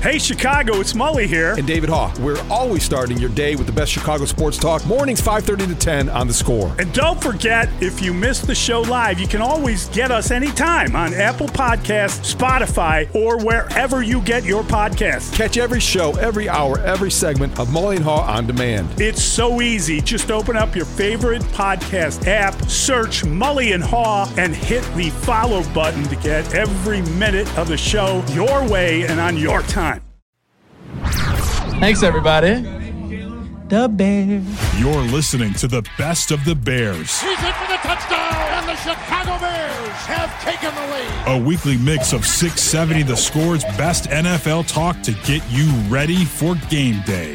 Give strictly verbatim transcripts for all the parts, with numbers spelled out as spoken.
Hey, Chicago, it's Mully here. And David Haugh. We're always starting your day with the best Chicago sports talk. Mornings five thirty to ten on The Score. And don't forget, if you miss the show live, you can always get us anytime on Apple Podcasts, Spotify, or wherever you get your podcasts. Catch every show, every hour, every segment of Mully and Haugh on demand. It's so easy. Just open up your favorite podcast app, search Mully and Haugh, and hit the follow button to get every minute of the show your way and on your time. Thanks, everybody. The Bears. You're listening to the best of the Bears. He's in for the touchdown, and the Chicago Bears have taken the lead. A weekly mix of six seventy The Score's best N F L talk to get you ready for game day.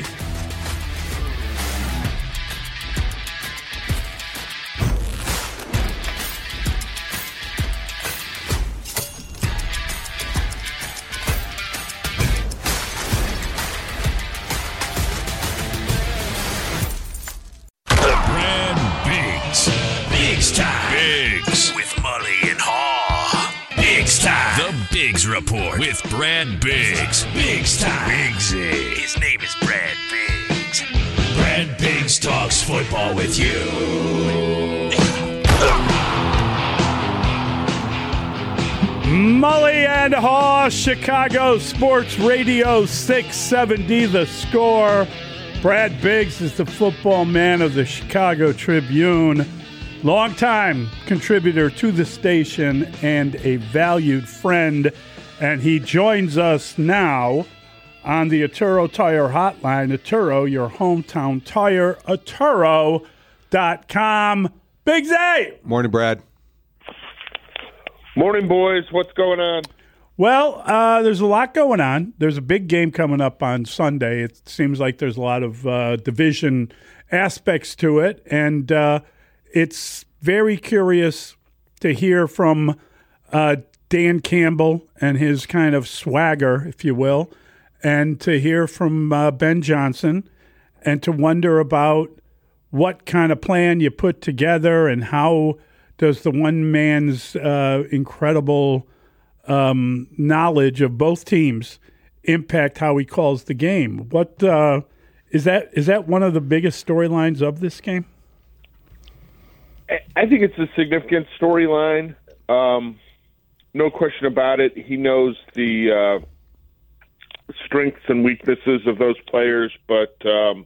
Report with Brad Biggs. Biggs time. Biggsy. His name is Brad Biggs. Brad Biggs talks football with you. Mully and Haugh, Chicago Sports Radio six seventy The Score. Brad Biggs is the football man of the Chicago Tribune. Longtime contributor to the station and a valued friend. And he joins us now on the Atturo Tire Hotline. Atturo, your hometown tire, Atturo dot com. Big Z! Morning, Brad. Morning, boys. What's going on? Well, uh, there's a lot going on. There's a big game coming up on Sunday. It seems like there's a lot of uh, division aspects to it. And uh, it's very curious to hear from uh, Dan Campbell and his kind of swagger, if you will, and to hear from uh, Ben Johnson and to wonder about what kind of plan you put together and how does the one man's uh, incredible um, knowledge of both teams impact how he calls the game. What uh, is that? Is that one of the biggest storylines of this game? I think it's a significant storyline. Um, no question about it. He knows the uh, strengths and weaknesses of those players, but um,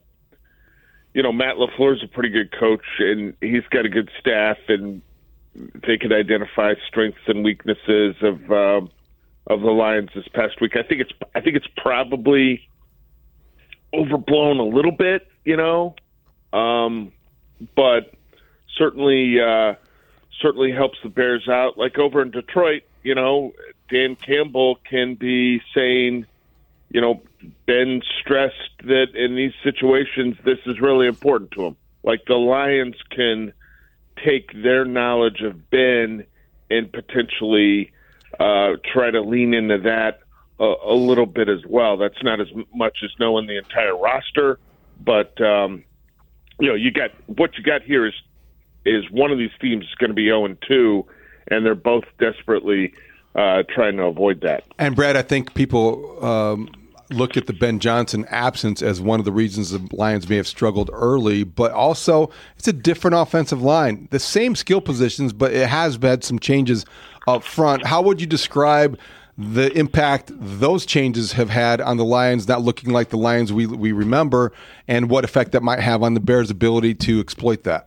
you know, Matt LaFleur's a pretty good coach, and he's got a good staff, and they could identify strengths and weaknesses of uh, of the Lions this past week. I think it's I think it's probably overblown a little bit, you know, um, but certainly uh, certainly helps the Bears out. Like over in Detroit, you know, Dan Campbell can be saying, you know, Ben stressed that in these situations this is really important to him. Like the Lions can take their knowledge of Ben and potentially uh, try to lean into that a, a little bit as well. That's not as much as knowing the entire roster, but um, you know, you got what you got here is is one of these teams is going to be oh and two, and they're both desperately uh, trying to avoid that. And Brad, I think people um, look at the Ben Johnson absence as one of the reasons the Lions may have struggled early, but also it's a different offensive line. The same skill positions, but it has had some changes up front. How would you describe the impact those changes have had on the Lions not looking like the Lions we we remember, and what effect that might have on the Bears' ability to exploit that?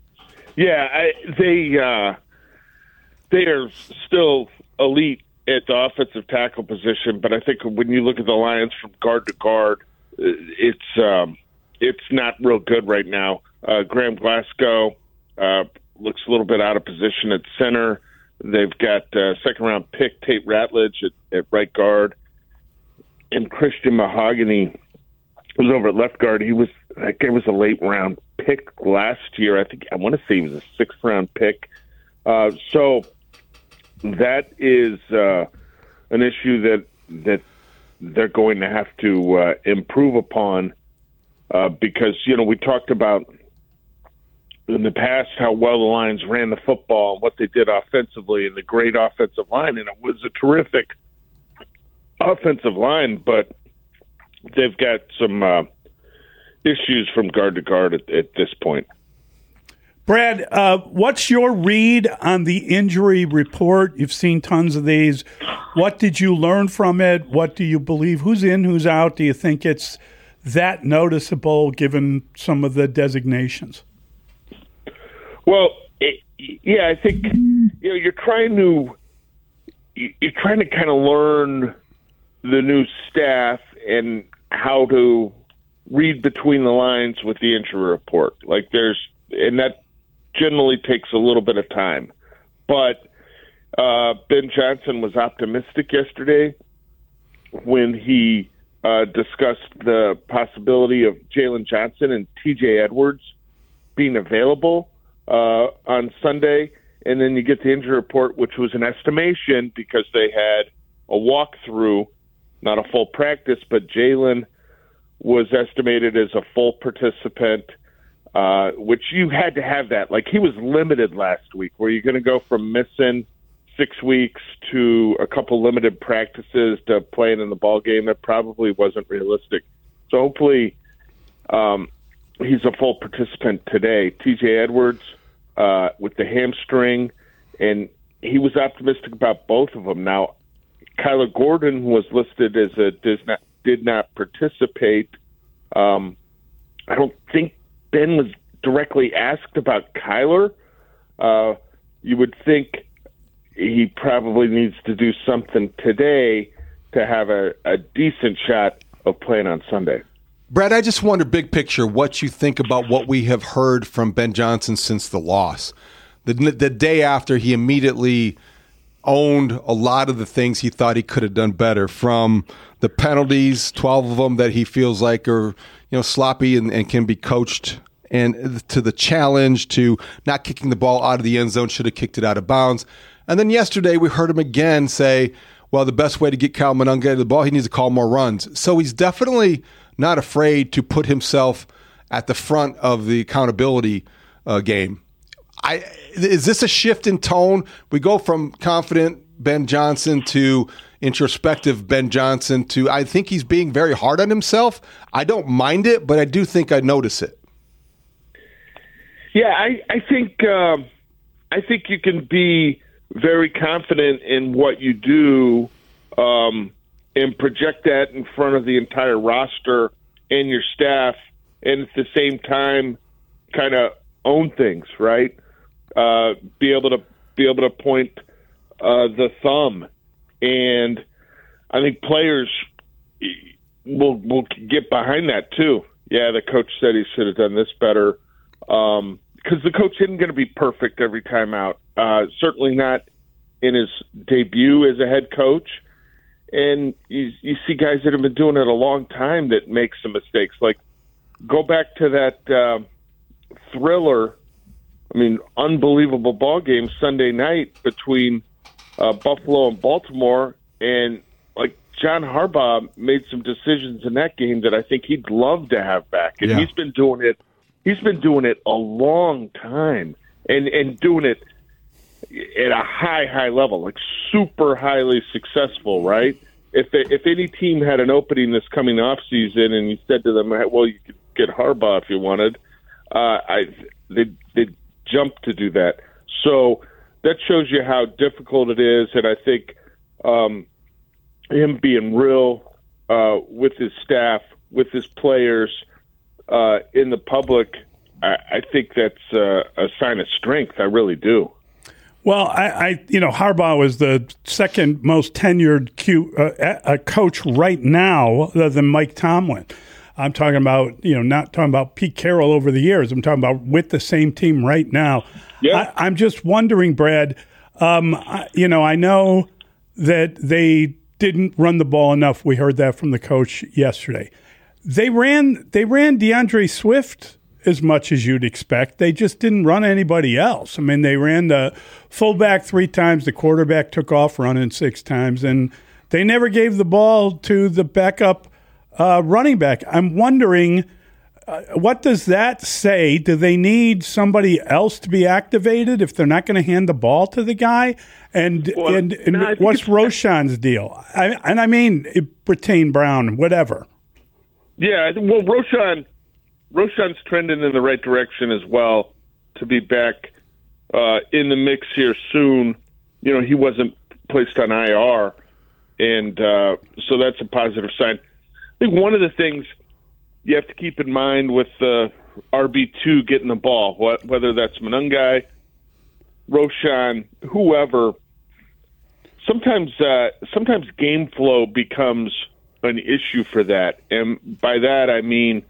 Yeah, I, they uh, they are still elite at the offensive tackle position, but I think when you look at the Lions from guard to guard, it's um, it's not real good right now. Uh, Graham Glasgow uh, looks a little bit out of position at center. They've got uh, second-round pick Tate Ratledge at, at right guard, and Christian Mahogany was over at left guard. He was that guy was a late-round pick last year. I think I want to say he was a sixth-round pick. Uh, so that is uh, an issue that that they're going to have to uh, improve upon uh, because you know we talked about in the past how well the Lions ran the football and what they did offensively and the great offensive line, and it was a terrific offensive line, but they've got some uh, issues from guard to guard at, at this point. Brad, uh, what's your read on the injury report? You've seen tons of these. What did you learn from it? What do you believe? Who's in, who's out? Do you think it's that noticeable given some of the designations? Well, it, yeah, I think you know you're trying to you're trying to kind of learn the new staff and how to read between the lines with the injury report. Like there's, and that generally takes a little bit of time. But uh, Ben Johnson was optimistic yesterday when he uh, discussed the possibility of Jalen Johnson and T J Edwards being available uh, on Sunday. And then you get the injury report, which was an estimation because they had a walkthrough, not a full practice, but Jalen was estimated as a full participant, uh, which you had to have that. Like he was limited last week. Were you going to go from missing six weeks to a couple limited practices to playing in the ball game? That probably wasn't realistic. So hopefully um, he's a full participant today. T J Edwards uh, with the hamstring, and he was optimistic about both of them. Now, Kyler Gordon was listed as a does not did not participate. Um, I don't think Ben was directly asked about Kyler. Uh, you would think he probably needs to do something today to have a, a decent shot of playing on Sunday. Brad, I just wonder, big picture, what you think about what we have heard from Ben Johnson since the loss. The, the day after, he immediately owned a lot of the things he thought he could have done better, from the penalties, twelve of them that he feels like are, you know, sloppy and, and can be coached, and to the challenge to not kicking the ball out of the end zone, should have kicked it out of bounds. And then yesterday we heard him again say, well, the best way to get Kyle Monanga the ball, he needs to call more runs. So he's definitely not afraid to put himself at the front of the accountability uh, game. I, is this a shift in tone? We go from confident Ben Johnson to introspective Ben Johnson to, I think he's being very hard on himself. I don't mind it, but I do think I notice it. Yeah, I, I think um, I think you can be very confident in what you do um, and project that in front of the entire roster and your staff, and at the same time kind of own things, right? Uh, be able to be able to point uh, the thumb, and I think players will will get behind that too. Yeah, the coach said he should have done this better, because um, the coach isn't going to be perfect every time out. Uh, certainly not in his debut as a head coach. And you, you see guys that have been doing it a long time that make some mistakes. Like, go back to that uh, thriller. I mean, unbelievable ball game Sunday night between uh, Buffalo and Baltimore, and like John Harbaugh made some decisions in that game that I think he'd love to have back, and yeah. he's been doing it. He's been doing it a long time, and and doing it at a high, high level, like super highly successful. Right? If they, if any team had an opening this coming off season, and you said to them, "Well, you could get Harbaugh if you wanted," uh, I they they jump to do that. So that shows you how difficult it is, and I think um, him being real uh, with his staff, with his players, uh, in the public, I, I think that's uh, a sign of strength. I really do. Well, I, I you know, Harbaugh was the second most tenured Q, uh, a coach right now, other than Mike Tomlin. I'm talking about, you know, not talking about Pete Carroll over the years. I'm talking about with the same team right now. Yeah. I, I'm just wondering, Brad, um, I, you know, I know that they didn't run the ball enough. We heard that from the coach yesterday. They ran, they ran DeAndre Swift as much as you'd expect. They just didn't run anybody else. I mean, they ran the fullback three times. The quarterback took off running six times, and they never gave the ball to the backup Uh, running back. I'm wondering, uh, what does that say? Do they need somebody else to be activated if they're not going to hand the ball to the guy? And Well, and, and no, I think what's it's- Roschon's deal? I, and I mean, Brittain Brown, whatever. Yeah, I think- well, Roschon, Roschon's trending in the right direction as well to be back uh, in the mix here soon. You know, he wasn't placed on I R, and uh, so that's a positive sign. I think one of the things you have to keep in mind with the R B two getting the ball, what, whether that's Monangai, Roschon, whoever, sometimes uh, sometimes game flow becomes an issue for that. And by that, I mean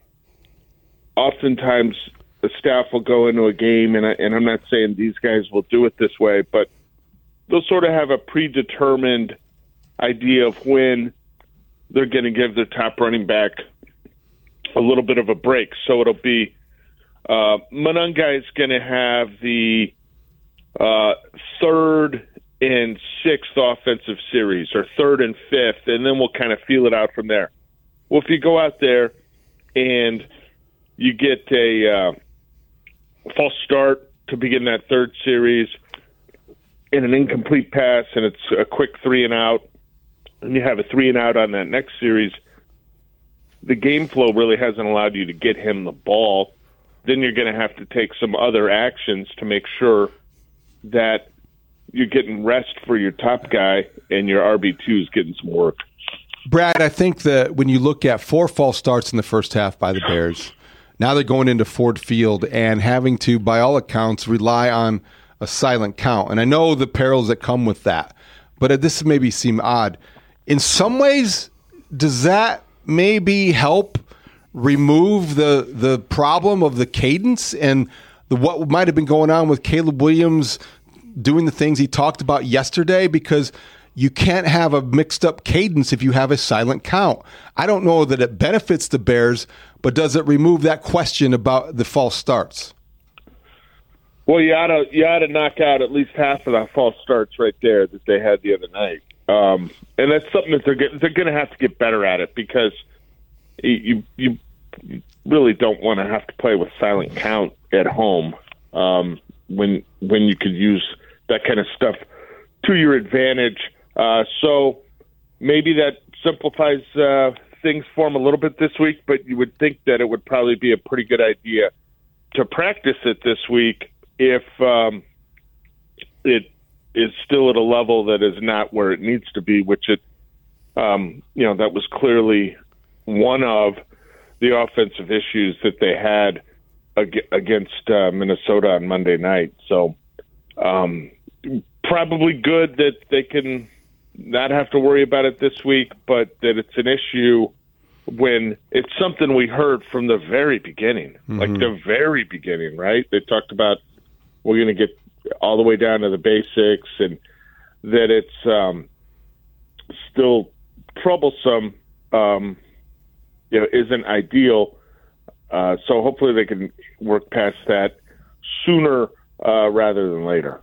oftentimes the staff will go into a game, and, I, and I'm not saying these guys will do it this way, but they'll sort of have a predetermined idea of when they're going to give their top running back a little bit of a break. So it'll be uh, Monangai is going to have the uh, third and sixth offensive series, or third and fifth, and then we'll kind of feel it out from there. Well, if you go out there and you get a uh, false start to begin that third series, in an incomplete pass, and it's a quick three and out, and you have a three and out on that next series, the game flow really hasn't allowed you to get him the ball. Then you're going to have to take some other actions to make sure that you're getting rest for your top guy and your R B two is getting some work. Brad, I think that when you look at four false starts in the first half by the Bears, now they're going into Ford Field and having to, by all accounts, rely on a silent count. And I know the perils that come with that, but this maybe seem odd. In some ways, does that maybe help remove the the problem of the cadence and the what might have been going on with Caleb Williams doing the things he talked about yesterday? Because you can't have a mixed up cadence if you have a silent count. I don't know that it benefits the Bears, but does it remove that question about the false starts? Well, you ought to you ought to knock out at least half of the false starts right there that they had the other night, um, and that's something that they're get, they're going to have to get better at it, because you you, you really don't want to have to play with silent count at home um, when when you could use that kind of stuff to your advantage. Uh, so maybe that simplifies uh, things for them a little bit this week, but you would think that it would probably be a pretty good idea to practice it this week if um, it is still at a level that is not where it needs to be, which it, um, you know, that was clearly one of the offensive issues that they had ag- against uh, Minnesota on Monday night. So um, probably good that they can not have to worry about it this week, but that it's an issue when it's something we heard from the very beginning, mm-hmm. like the very beginning, right? They talked about we're going to get all the way down to the basics, and that it's um, still troublesome, um, you know, isn't ideal. Uh, so hopefully they can work past that sooner uh, rather than later.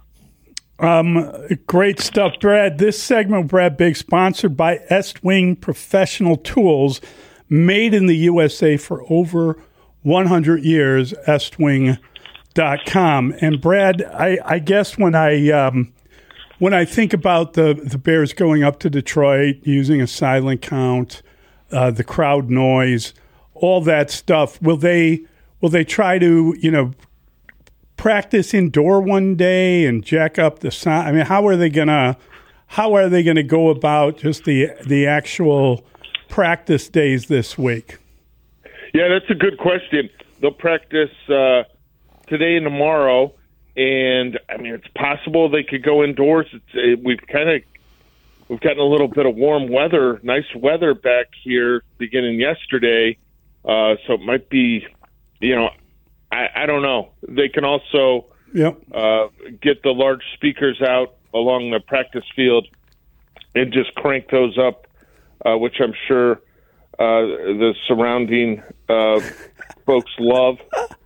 Um, great stuff, Brad. This segment, Brad Biggs, sponsored by Estwing Professional Tools, made in the U S A for over one hundred years, estwing dot com. And Brad, I, I guess when I um, when I think about the, the Bears going up to Detroit, using a silent count, uh, the crowd noise, all that stuff, will they will they try to, you know, practice indoor one day and jack up the sound? I mean, how are they gonna how are they gonna go about just the the actual practice days this week? Yeah, that's a good question. They'll practice uh, today and tomorrow, and I mean, it's possible they could go indoors. It's, it, we've kind of we've gotten a little bit of warm weather, nice weather back here beginning yesterday, uh, so it might be, you know, I, I don't know. They can also yep. uh, get the large speakers out along the practice field and just crank those up, uh, which I'm sure uh, the surrounding uh, folks love.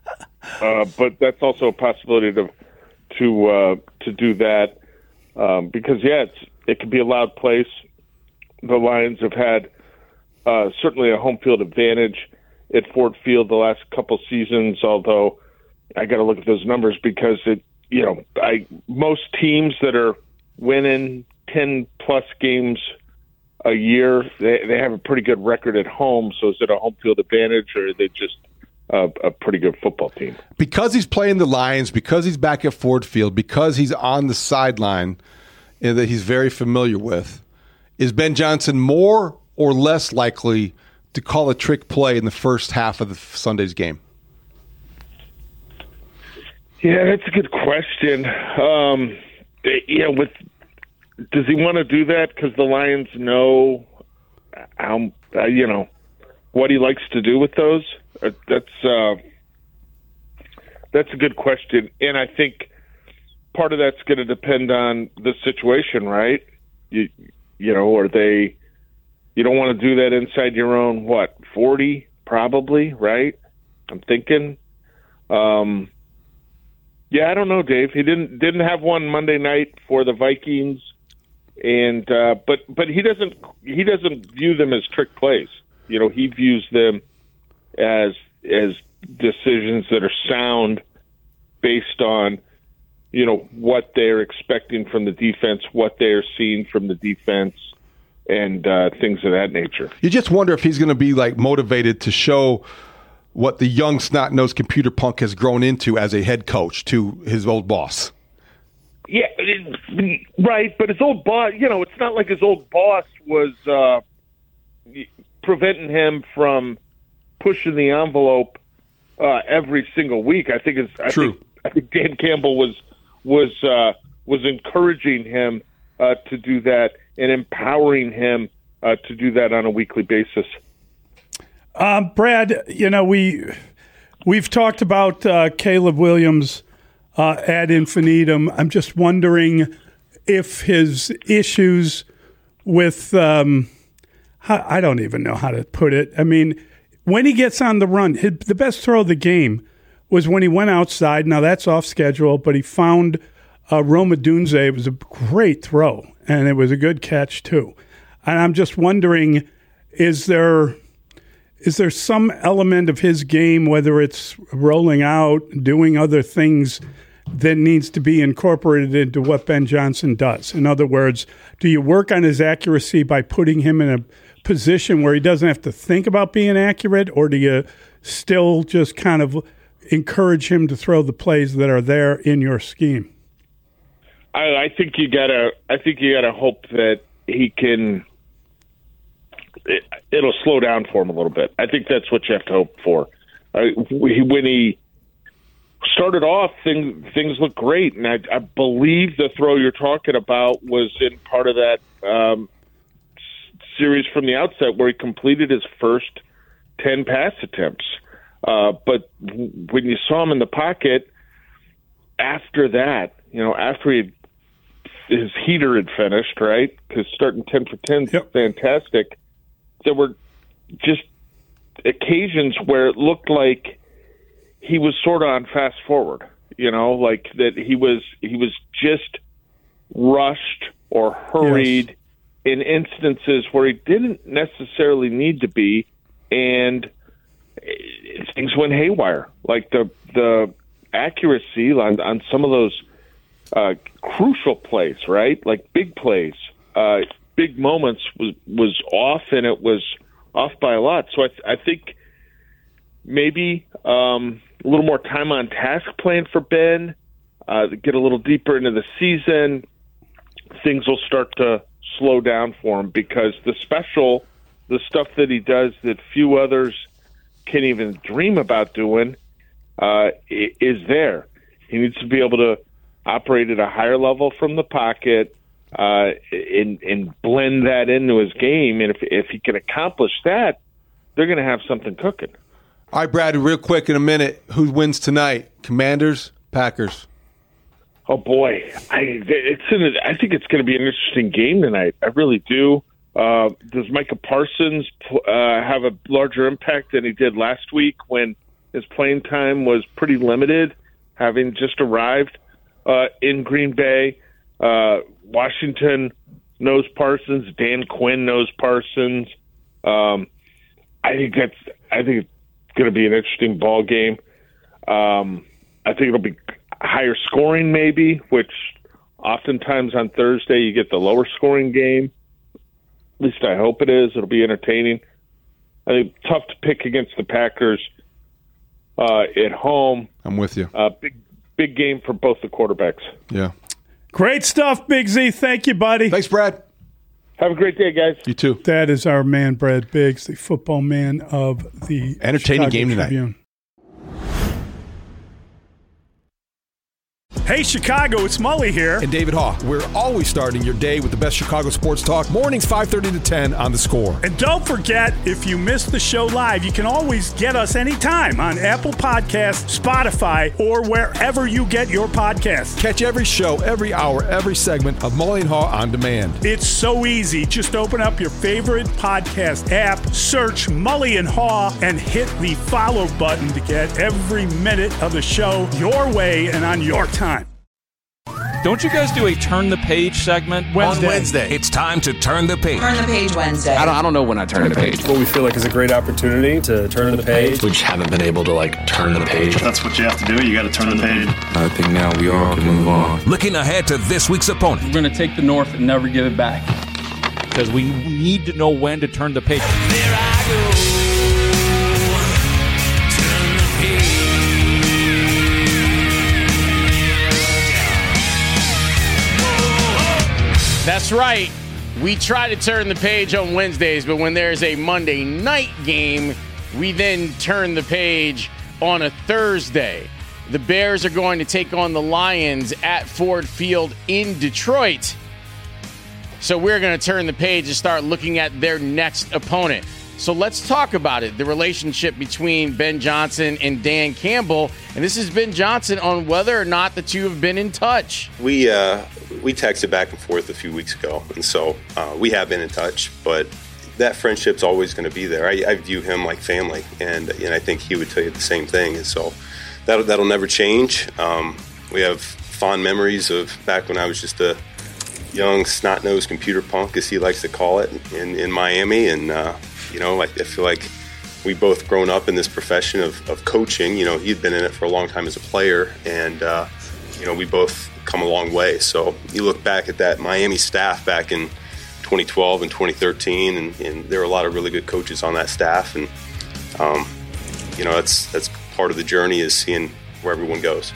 Uh, but that's also a possibility to to uh, to do that um, because yeah, it's, it can be a loud place. The Lions have had uh, certainly a home field advantage at Ford Field the last couple seasons, although I got to look at those numbers because it, you know, I most teams that are winning ten plus games a year, they they have a pretty good record at home. So is it a home field advantage, or are they just a, a pretty good football team? Because he's playing the Lions, because he's back at Ford Field, because he's on the sideline and that he's very familiar with, is Ben Johnson more or less likely to call a trick play in the first half of the Sunday's game? Yeah, that's a good question. Um, yeah, with does he want to do that because the Lions know how uh, you know what he likes to do with those? Uh, that's uh, that's a good question, and I think part of that's going to depend on the situation, right? You you know, are they? You don't want to do that inside your own what forty, probably, right? I'm thinking. Um, Yeah, I don't know, Dave. He didn't didn't have one Monday night for the Vikings, and uh, but but he doesn't he doesn't view them as trick plays. You know, he views them as as decisions that are sound, based on you know what they're expecting from the defense, what they're seeing from the defense, and uh, things of that nature. You just wonder if he's going to be like motivated to show what the young snot-nosed computer punk has grown into as a head coach to his old boss. Yeah, it, right, but his old boss, you know, it's not like his old boss was uh, preventing him from pushing the envelope uh, every single week. I think it's I True. think, I think Dan Campbell was was uh, was encouraging him uh, to do that and empowering him uh, to do that on a weekly basis. Um, Brad, you know, we, we've talked about uh, Caleb Williams uh, ad infinitum. I'm just wondering if his issues with, um, how, I don't even know how to put it. I mean, when he gets on the run, his, the best throw of the game was when he went outside. Now, that's off schedule, but he found uh, Rome Odunze. It was a great throw, and it was a good catch, too. And I'm just wondering, is there... Is there some element of his game, whether it's rolling out, doing other things, that needs to be incorporated into what Ben Johnson does? In other words, do you work on his accuracy by putting him in a position where he doesn't have to think about being accurate, or do you still just kind of encourage him to throw the plays that are there in your scheme? I, I think you gotta. I think you gotta hope that he can. It, it'll slow down for him a little bit. I think that's what you have to hope for. Uh, when he started off, things things looked great, and I, I believe the throw you're talking about was in part of that um, series from the outset where he completed his first ten pass attempts. Uh, but when you saw him in the pocket after that, you know, after he had, his heater had finished, right? Because starting ten for ten is yep. fantastic. There were just occasions where it looked like he was sort of on fast forward, you know, like that he was he was just rushed or hurried yes. in instances where he didn't necessarily need to be, and things went haywire. Like the the accuracy on, on some of those uh, crucial plays, right? Like big plays. Uh, big moments was was off, and it was off by a lot. So I, th- I think maybe um, a little more time on task plan for Ben, uh, get a little deeper into the season, things will start to slow down for him, because the special, the stuff that he does that few others can even dream about doing uh, is there. He needs to be able to operate at a higher level from the pocket, Uh, and, and blend that into his game. And if if he can accomplish that, they're going to have something cooking. All right, Brad, real quick in a minute, who wins tonight? Commanders, Packers? Oh, boy. I, it's an, I think it's going to be an interesting game tonight. I really do. Uh, does Micah Parsons uh, have a larger impact than he did last week when his playing time was pretty limited, having just arrived uh, in Green Bay? Uh, Washington knows Parsons. Dan Quinn knows Parsons. Um, I think that's. I think going to be an interesting ball game. Um, I think it'll be higher scoring maybe, which oftentimes on Thursday you get the lower scoring game. At least I hope it is. It'll be entertaining. I think tough to pick against the Packers uh, at home. I'm with you. Uh, big, big game for both the quarterbacks. Yeah. Great stuff, Big Z. Thank you, buddy. Thanks, Brad. Have a great day, guys. You too. That is our man, Brad Biggs, the football man of the entertaining Chicago game tonight. Tribune. Hey, Chicago, it's Mully here. And David Haugh. We're always starting your day with the best Chicago sports talk. Mornings five thirty to ten on The Score. And don't forget, if you missed the show live, you can always get us anytime on Apple Podcasts, Spotify, or wherever you get your podcasts. Catch every show, every hour, every segment of Mully and Haugh on demand. It's so easy. Just open up your favorite podcast app, search Mully and Haugh, and hit the follow button to get every minute of the show your way and on your time. Don't you guys do a Turn the Page segment? Wednesday. On Wednesday. It's time to turn the page. Turn the Page Wednesday. I don't, I don't know when I turn the page. What we feel like is a great opportunity to turn the page. We just haven't been able to, like, turn the page. If that's what you have to do. You got to turn the page. I think now we all can move on. Looking ahead to this week's opponent. We're going to take the North and never give it back. Because we need to know when to turn the page. There I go. That's right. We try to turn the page on Wednesdays, but when there's a Monday night game, we then turn the page on a Thursday. The Bears are going to take on the Lions at Ford Field in Detroit. So we're going to turn the page and start looking at their next opponent. So let's talk about it, the relationship between Ben Johnson and Dan Campbell. And this is Ben Johnson on whether or not the two have been in touch. We uh, we texted back and forth a few weeks ago, and so uh, we have been in touch. But that friendship's always going to be there. I, I view him like family, and and I think he would tell you the same thing. And so that'll, that'll never change. Um, we have fond memories of back when I was just a young, snot-nosed computer punk, as he likes to call it, in, in Miami, and uh, You know, I, I feel like we both grown up in this profession of, of coaching. You know, he'd been in it for a long time as a player, and, uh, you know, we both come a long way. So you look back at that Miami staff back in twenty twelve and twenty thirteen, and, and there were a lot of really good coaches on that staff. And, um, you know, that's, that's part of the journey, is seeing where everyone goes.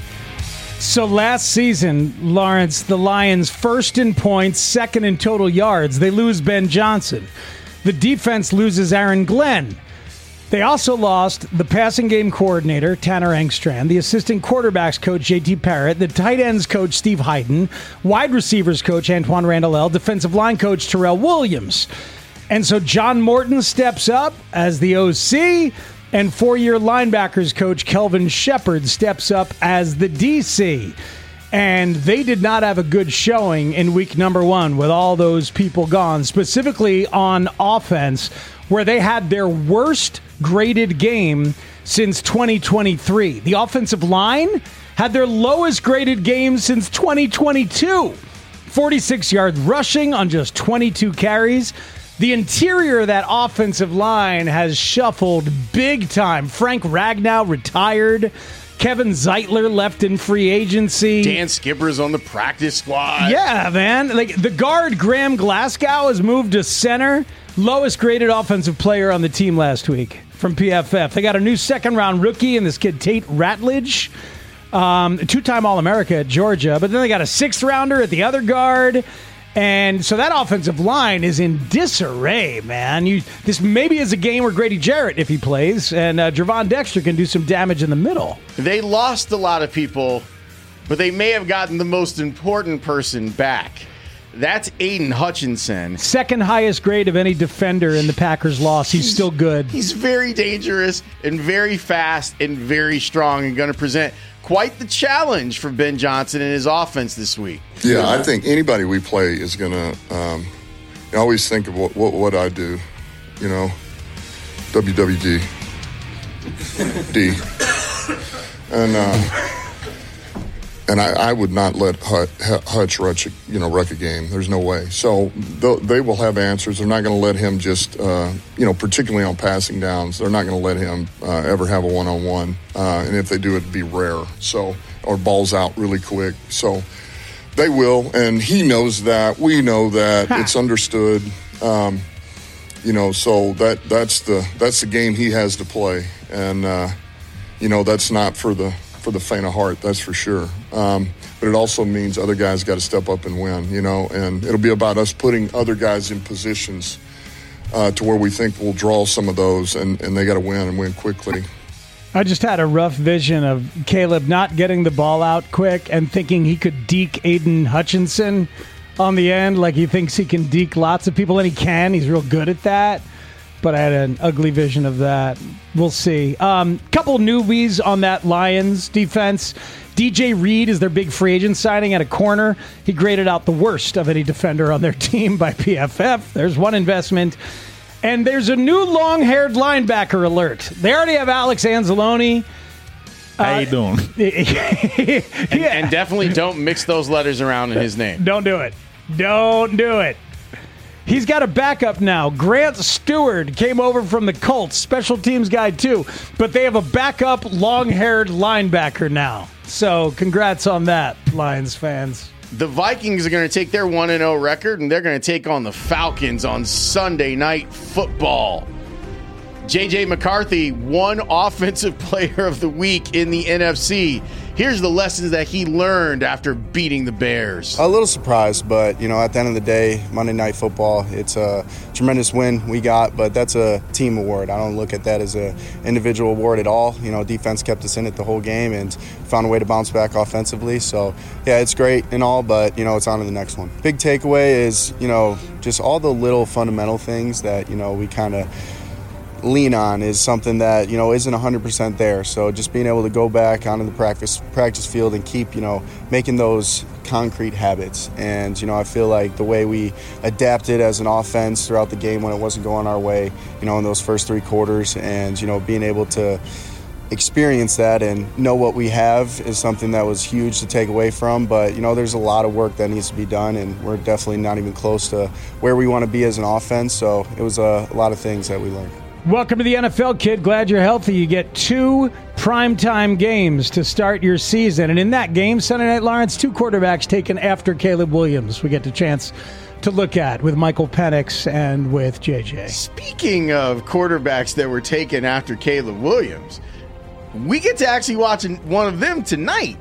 So last season, Lawrence, the Lions first in points, second in total yards. They lose Ben Johnson. The defense loses Aaron Glenn. They also lost the passing game coordinator, Tanner Engstrand, the assistant quarterbacks coach, J T Parrott, the tight ends coach, Steve Hyden, wide receivers coach, Antoine Randall, defensive line coach, Terrell Williams. And so John Morton steps up as the O C, and four-year linebackers coach, Kelvin Shepard, steps up as the D C. And they did not have a good showing in week number one with all those people gone, specifically on offense, where they had their worst graded game since twenty twenty-three. The offensive line had their lowest graded game since twenty twenty-two. forty-six yards rushing on just twenty-two carries. The interior of that offensive line has shuffled big time. Frank Ragnow retired. Kevin Zeitler left in free agency. Dan Skipper's on the practice squad. Yeah, man. Like the guard Graham Glasgow has moved to center. Lowest graded offensive player on the team last week from P F F. They got a new second round rookie in this kid Tate Ratledge, um, two-time All-America at Georgia. But then they got a sixth rounder at the other guard. And so that offensive line is in disarray, man. You, this maybe is a game where Grady Jarrett, if he plays, and uh, Javon Dexter can do some damage in the middle. They lost a lot of people, but they may have gotten the most important person back. That's Aiden Hutchinson. Second highest grade of any defender in the Packers' loss. He's, he's still good. He's very dangerous and very fast and very strong, and going to present quite the challenge for Ben Johnson and his offense this week. Yeah, I think anybody we play is going to um, – I always think of what, what what I do, you know, W W D. D. And, uh, And I, I would not let Hutch rush, you know, wreck a game. There's no way. So they will have answers. They're not going to let him just, uh, you know, particularly on passing downs. They're not going to let him uh, ever have a one-on-one. Uh, and if they do, it'd be rare. So, or balls out really quick. So they will, and he knows that. We know that. It's understood. Um, you know, so that that's the that's the game he has to play, and uh, you know that's not for the. for the faint of heart, that's for sure. Um, but it also means other guys got to step up and win, you know, and it'll be about us putting other guys in positions uh, to where we think we'll draw some of those, and, and they got to win and win quickly. I just had a rough vision of Caleb not getting the ball out quick and thinking he could deke Aiden Hutchinson on the end, like he thinks he can deke lots of people, and he can. He's real good at that. But I had an ugly vision of that. We'll see. Um, couple newbies on that Lions defense. D J Reed is their big free agent signing at a corner. He graded out the worst of any defender on their team by P F F. There's one investment. And there's a new long-haired linebacker alert. They already have Alex Anzalone. How uh, you doing? yeah. and, and definitely don't mix those letters around in his name. Don't do it. Don't do it. He's got a backup now. Grant Stewart came over from the Colts, special teams guy too, but they have a backup long-haired linebacker now. So congrats on that, Lions fans. The Vikings are going to take their one and oh record, and they're going to take on the Falcons on Sunday Night Football. J J McCarthy, one Offensive Player of the Week in the N F C. Here's the lessons that he learned after beating the Bears. A little surprised, but, you know, at the end of the day, Monday Night Football, it's a tremendous win we got, but that's a team award. I don't look at that as an individual award at all. You know, defense kept us in it the whole game and found a way to bounce back offensively. So, yeah, it's great and all, but, you know, it's on to the next one. Big takeaway is, you know, just all the little fundamental things that, you know, we kind of lean on is something that, you know, isn't one hundred percent there. So just being able to go back onto the practice practice field and keep, you know, making those concrete habits. And, you know, I feel like the way we adapted as an offense throughout the game when it wasn't going our way, you know, in those first three quarters, and, you know, being able to experience that and know what we have is something that was huge to take away from. But, you know, there's a lot of work that needs to be done, and we're definitely not even close to where we want to be as an offense. So it was a, a lot of things that we learned. Welcome to the N F L, kid. Glad you're healthy. You get two primetime games to start your season. And in that game, Sunday Night Lawrence, two quarterbacks taken after Caleb Williams. We get the chance to look at with Michael Penix and with J J. Speaking of quarterbacks that were taken after Caleb Williams, we get to actually watch one of them tonight.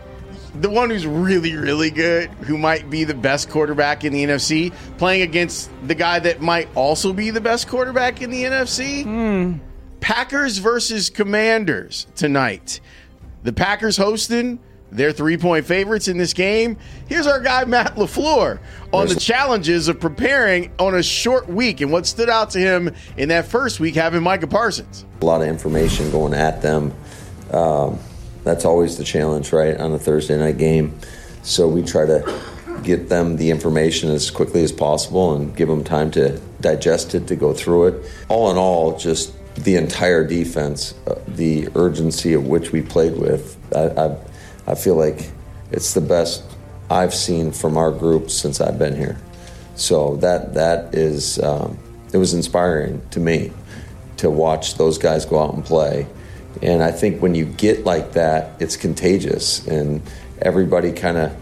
The one who's really, really good, who might be the best quarterback in the N F C, playing against the guy that might also be the best quarterback in the N F C. Mm. Packers versus Commanders tonight. The Packers hosting. They're three-point favorites in this game. Here's our guy, Matt LaFleur, on the challenges of preparing on a short week and what stood out to him in that first week having Micah Parsons. A lot of information going at them. Um, That's always the challenge, right, on a Thursday night game. So we try to get them the information as quickly as possible and give them time to digest it, to go through it. All in all, just the entire defense, uh, the urgency of which we played with, I, I, I feel like it's the best I've seen from our group since I've been here. So that that is, um, it was inspiring to me to watch those guys go out and play. And I think when you get like that, it's contagious, and everybody kind of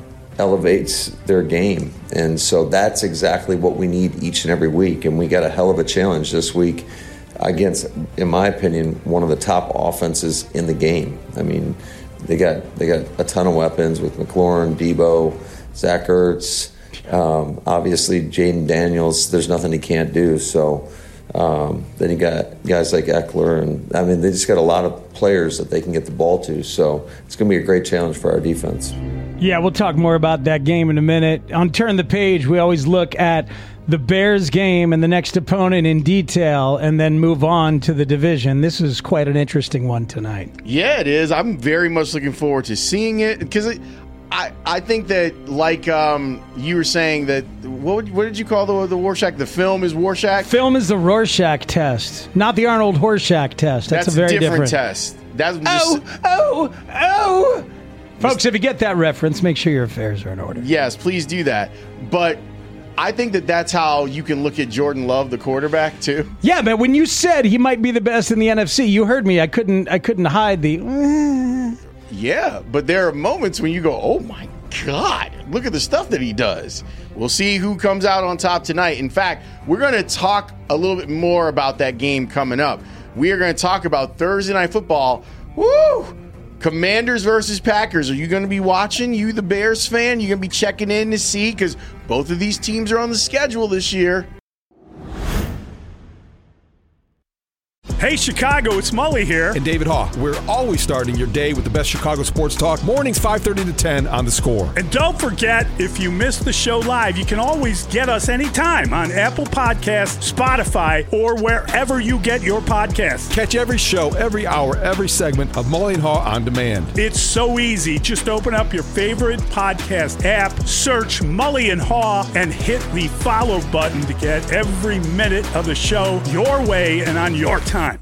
elevates their game. And so that's exactly what we need each and every week. And we got a hell of a challenge this week against, in my opinion, one of the top offenses in the game. I mean, they got they got a ton of weapons with McLaurin, Debo, Zach Ertz, um, obviously Jaden Daniels. There's nothing he can't do. So. Um, then you got guys like Eckler, and I mean, they just got a lot of players that they can get the ball to. So it's going to be a great challenge for our defense. Yeah, we'll talk more about that game in a minute. On Turn the Page, we always look at the Bears game and the next opponent in detail and then move on to the division. This is quite an interesting one tonight. Yeah, it is. I'm very much looking forward to seeing it because it, I, I think that, like um, you were saying, that what would, what did you call the the Rorschach? The film is Rorschach? Film is the Rorschach test, not the Arnold Horshack test. That's, That's a very different, different test. That's oh, just, oh, oh. Folks, if you get that reference, make sure your affairs are in order. Yes, please do that. But I think that that's how you can look at Jordan Love, the quarterback, too. Yeah, but when you said he might be the best in the N F C, you heard me. I couldn't. I couldn't hide the. Eh. Yeah, but there are moments when you go, "Oh my God, look at the stuff that he does." We'll see who comes out on top tonight. In fact, we're going to talk a little bit more about that game coming up. We are going to talk about Thursday Night Football. Woo! Commanders versus Packers. Are you going to be watching? You, the Bears fan? You going to be checking in to see? Because both of these teams are on the schedule this year. Hey, Chicago, it's Mully here. And David Haugh. We're always starting your day with the best Chicago sports talk. Mornings five thirty to ten on The Score. And don't forget, if you missed the show live, you can always get us anytime on Apple Podcasts, Spotify, or wherever you get your podcasts. Catch every show, every hour, every segment of Mully and Haugh on demand. It's so easy. Just open up your favorite podcast app, search Mully and Haugh, and hit the follow button to get every minute of the show your way and on your time.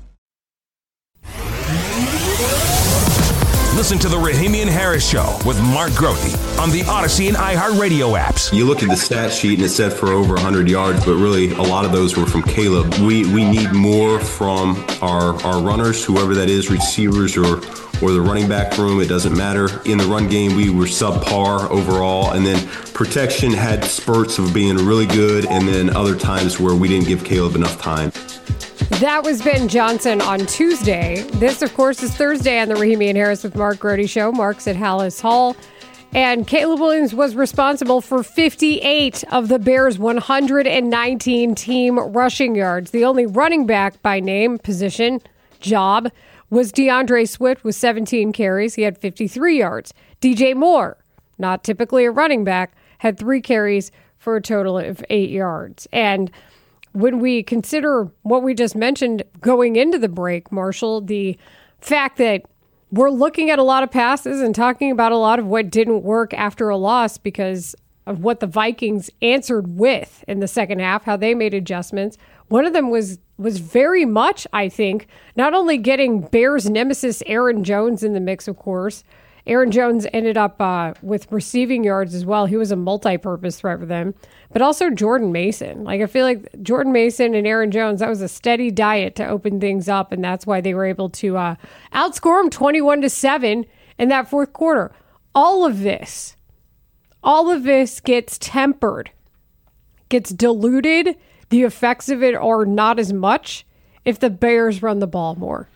Listen to the Rahimi and Harris Show with Mark Grothe on the Odyssey and iHeartRadio apps. You look at the stat sheet and it said for over one hundred yards, but really a lot of those were from Caleb. We we need more from our, our runners, whoever that is, receivers or or the running back room. It doesn't matter. In the run game, we were subpar overall. And then protection had spurts of being really good, and then other times where we didn't give Caleb enough time. That was Ben Johnson on Tuesday. This, of course, is Thursday on the Rahimi and Harris with Mark Grothe Show. Mark's at Hallis Hall. And Caleb Williams was responsible for fifty-eight of the Bears' one hundred nineteen team rushing yards. The only running back by name, position, job, was DeAndre Swift with seventeen carries. He had fifty-three yards. D J Moore, not typically a running back, had three carries for a total of eight yards. And when we consider what we just mentioned going into the break, Marshall, the fact that we're looking at a lot of passes and talking about a lot of what didn't work after a loss because of what the Vikings answered with in the second half, how they made adjustments. One of them was was very much, I think, not only getting Bears nemesis Aaron Jones in the mix, of course. Aaron Jones ended up uh, with receiving yards as well. He was a multi-purpose threat for them. But also Jordan Mason. Like, I feel like Jordan Mason and Aaron Jones, that was a steady diet to open things up, and that's why they were able to uh, outscore them twenty-one to seven in that fourth quarter. All of this, all of this gets tempered, gets diluted. The effects of it are not as much if the Bears run the ball more.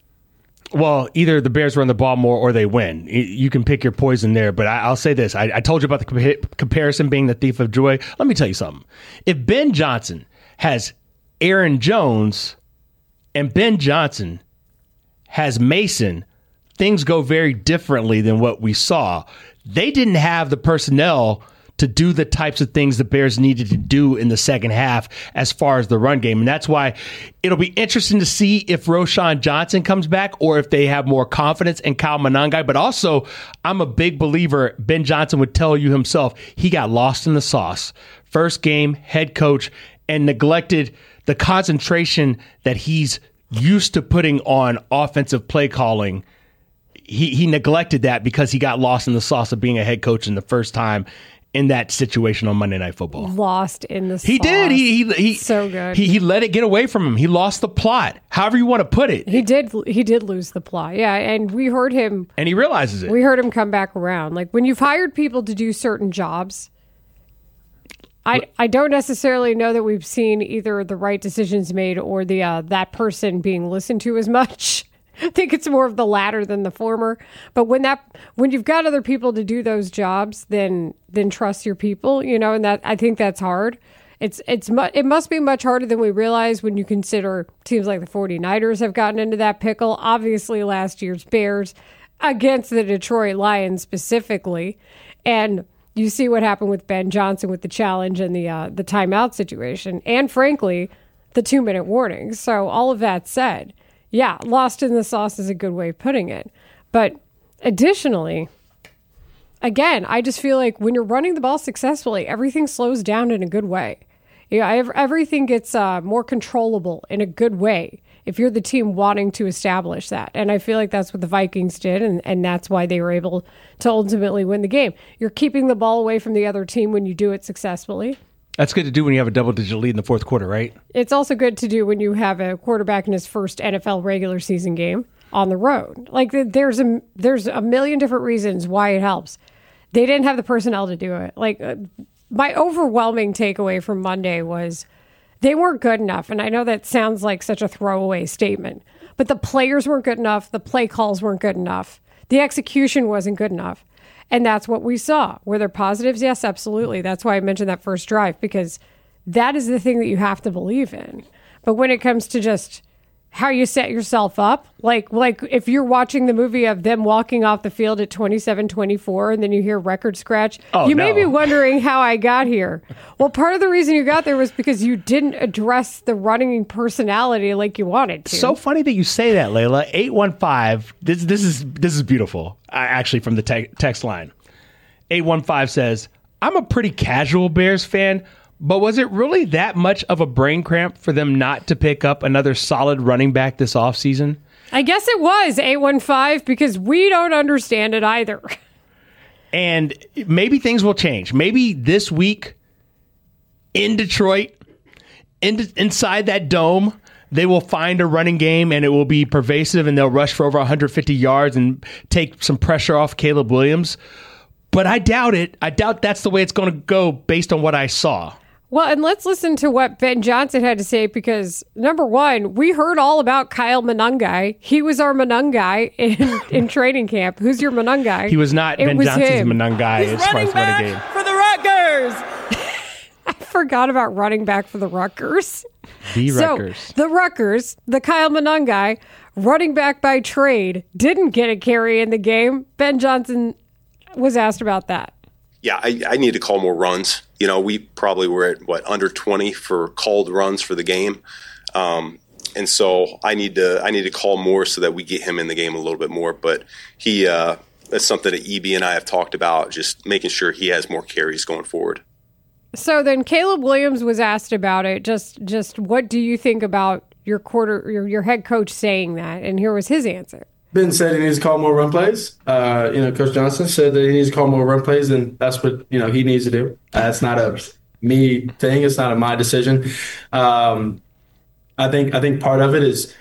Well, either the Bears run the ball more or they win. You can pick your poison there, but I'll say this. I, I told you about the compa- comparison being the thief of joy. Let me tell you something. If Ben Johnson has Aaron Jones and Ben Johnson has Mason, things go very differently than what we saw. They didn't have the personnel to do the types of things the Bears needed to do in the second half as far as the run game. And that's why it'll be interesting to see if Roschon Johnson comes back or if they have more confidence in Kyle Monangai. But also, I'm a big believer, Ben Johnson would tell you himself, he got lost in the sauce. First game, head coach, and neglected the concentration that he's used to putting on offensive play calling. He, he neglected that because he got lost in the sauce of being a head coach in the first time in that situation on Monday Night Football. Lost in the sauce. He did. He, he, he so good. He, he let it get away from him. He lost the plot. However you want to put it. He did. He did lose the plot. Yeah, and we heard him. And he realizes it. We heard him come back around. Like when you've hired people to do certain jobs, I I don't necessarily know that we've seen either the right decisions made or the uh, that person being listened to as much. I think it's more of the latter than the former. But when that when you've got other people to do those jobs, then then trust your people, you know, and that I think that's hard. It's it's mu- it must be much harder than we realize when you consider teams like the 49ers have gotten into that pickle. Obviously, last year's Bears against the Detroit Lions specifically, and you see what happened with Ben Johnson with the challenge and the uh, the timeout situation, and frankly, the two minute warning. So all of that said. Yeah, lost in the sauce is a good way of putting it. But additionally, again, I just feel like when you're running the ball successfully, everything slows down in a good way. You know, everything gets uh, more controllable in a good way. if you're the team wanting to establish that. And I feel like that's what the Vikings did, and, and that's why they were able to ultimately win the game. You're keeping the ball away from the other team when you do it successfully. That's good to do when you have a double-digit lead in the fourth quarter, right? It's also good to do when you have a quarterback in his first N F L regular season game on the road. Like, there's a, there's a million different reasons why it helps. They didn't have the personnel to do it. Like, uh, my overwhelming takeaway from Monday was they weren't good enough. And I know that sounds like such a throwaway statement, but the players weren't good enough. The play calls weren't good enough. The execution wasn't good enough. And that's what we saw. Were there positives? Yes, absolutely. That's why I mentioned that first drive, because that is the thing that you have to believe in. But when it comes to just how you set yourself up, like like if you're watching the movie of them walking off the field at twenty-seven twenty-four and then you hear record scratch, oh, you no. may be wondering how I got here. Well, part of the reason you got there was because you didn't address the running personality like you wanted to. So funny that you say that, Layla. eight one five, this, this, is, this is beautiful, uh, actually, from the te- text line. eight one five says, I'm a pretty casual Bears fan, but was it really that much of a brain cramp for them not to pick up another solid running back this offseason? I guess it was, eight one five, because we don't understand it either. And maybe things will change. Maybe this week in Detroit, in, inside that dome, they will find a running game and it will be pervasive and they'll rush for over one hundred fifty yards and take some pressure off Caleb Williams. But I doubt it. I doubt that's the way it's going to go based on what I saw. Well, and let's listen to what Ben Johnson had to say, because, number one, we heard all about Kyle Monangai. He was our Monangai in, in training camp. Who's your Monangai? He was not it Ben was Johnson's him. Monangai as far as winning game. For the Rutgers! I forgot about running back for the Rutgers. The so, Rutgers. The Rutgers, the Kyle Monangai, running back by trade, didn't get a carry in the game. Ben Johnson was asked about that. Yeah, I, I need to call more runs. You know, we probably were at, what, under twenty for called runs for the game. Um, and so I need to I need to call more so that we get him in the game a little bit more. But he uh, that's something that E B and I have talked about, just making sure he has more carries going forward. So then Caleb Williams was asked about it. Just just what do you think about your quarter your, your head coach saying that? And here was his answer. Ben said he needs to call more run plays. Uh, you know, Coach Johnson said that he needs to call more run plays, and that's what, you know, he needs to do. Uh, it's not a me thing. It's not a my decision. Um, I think I think part of it is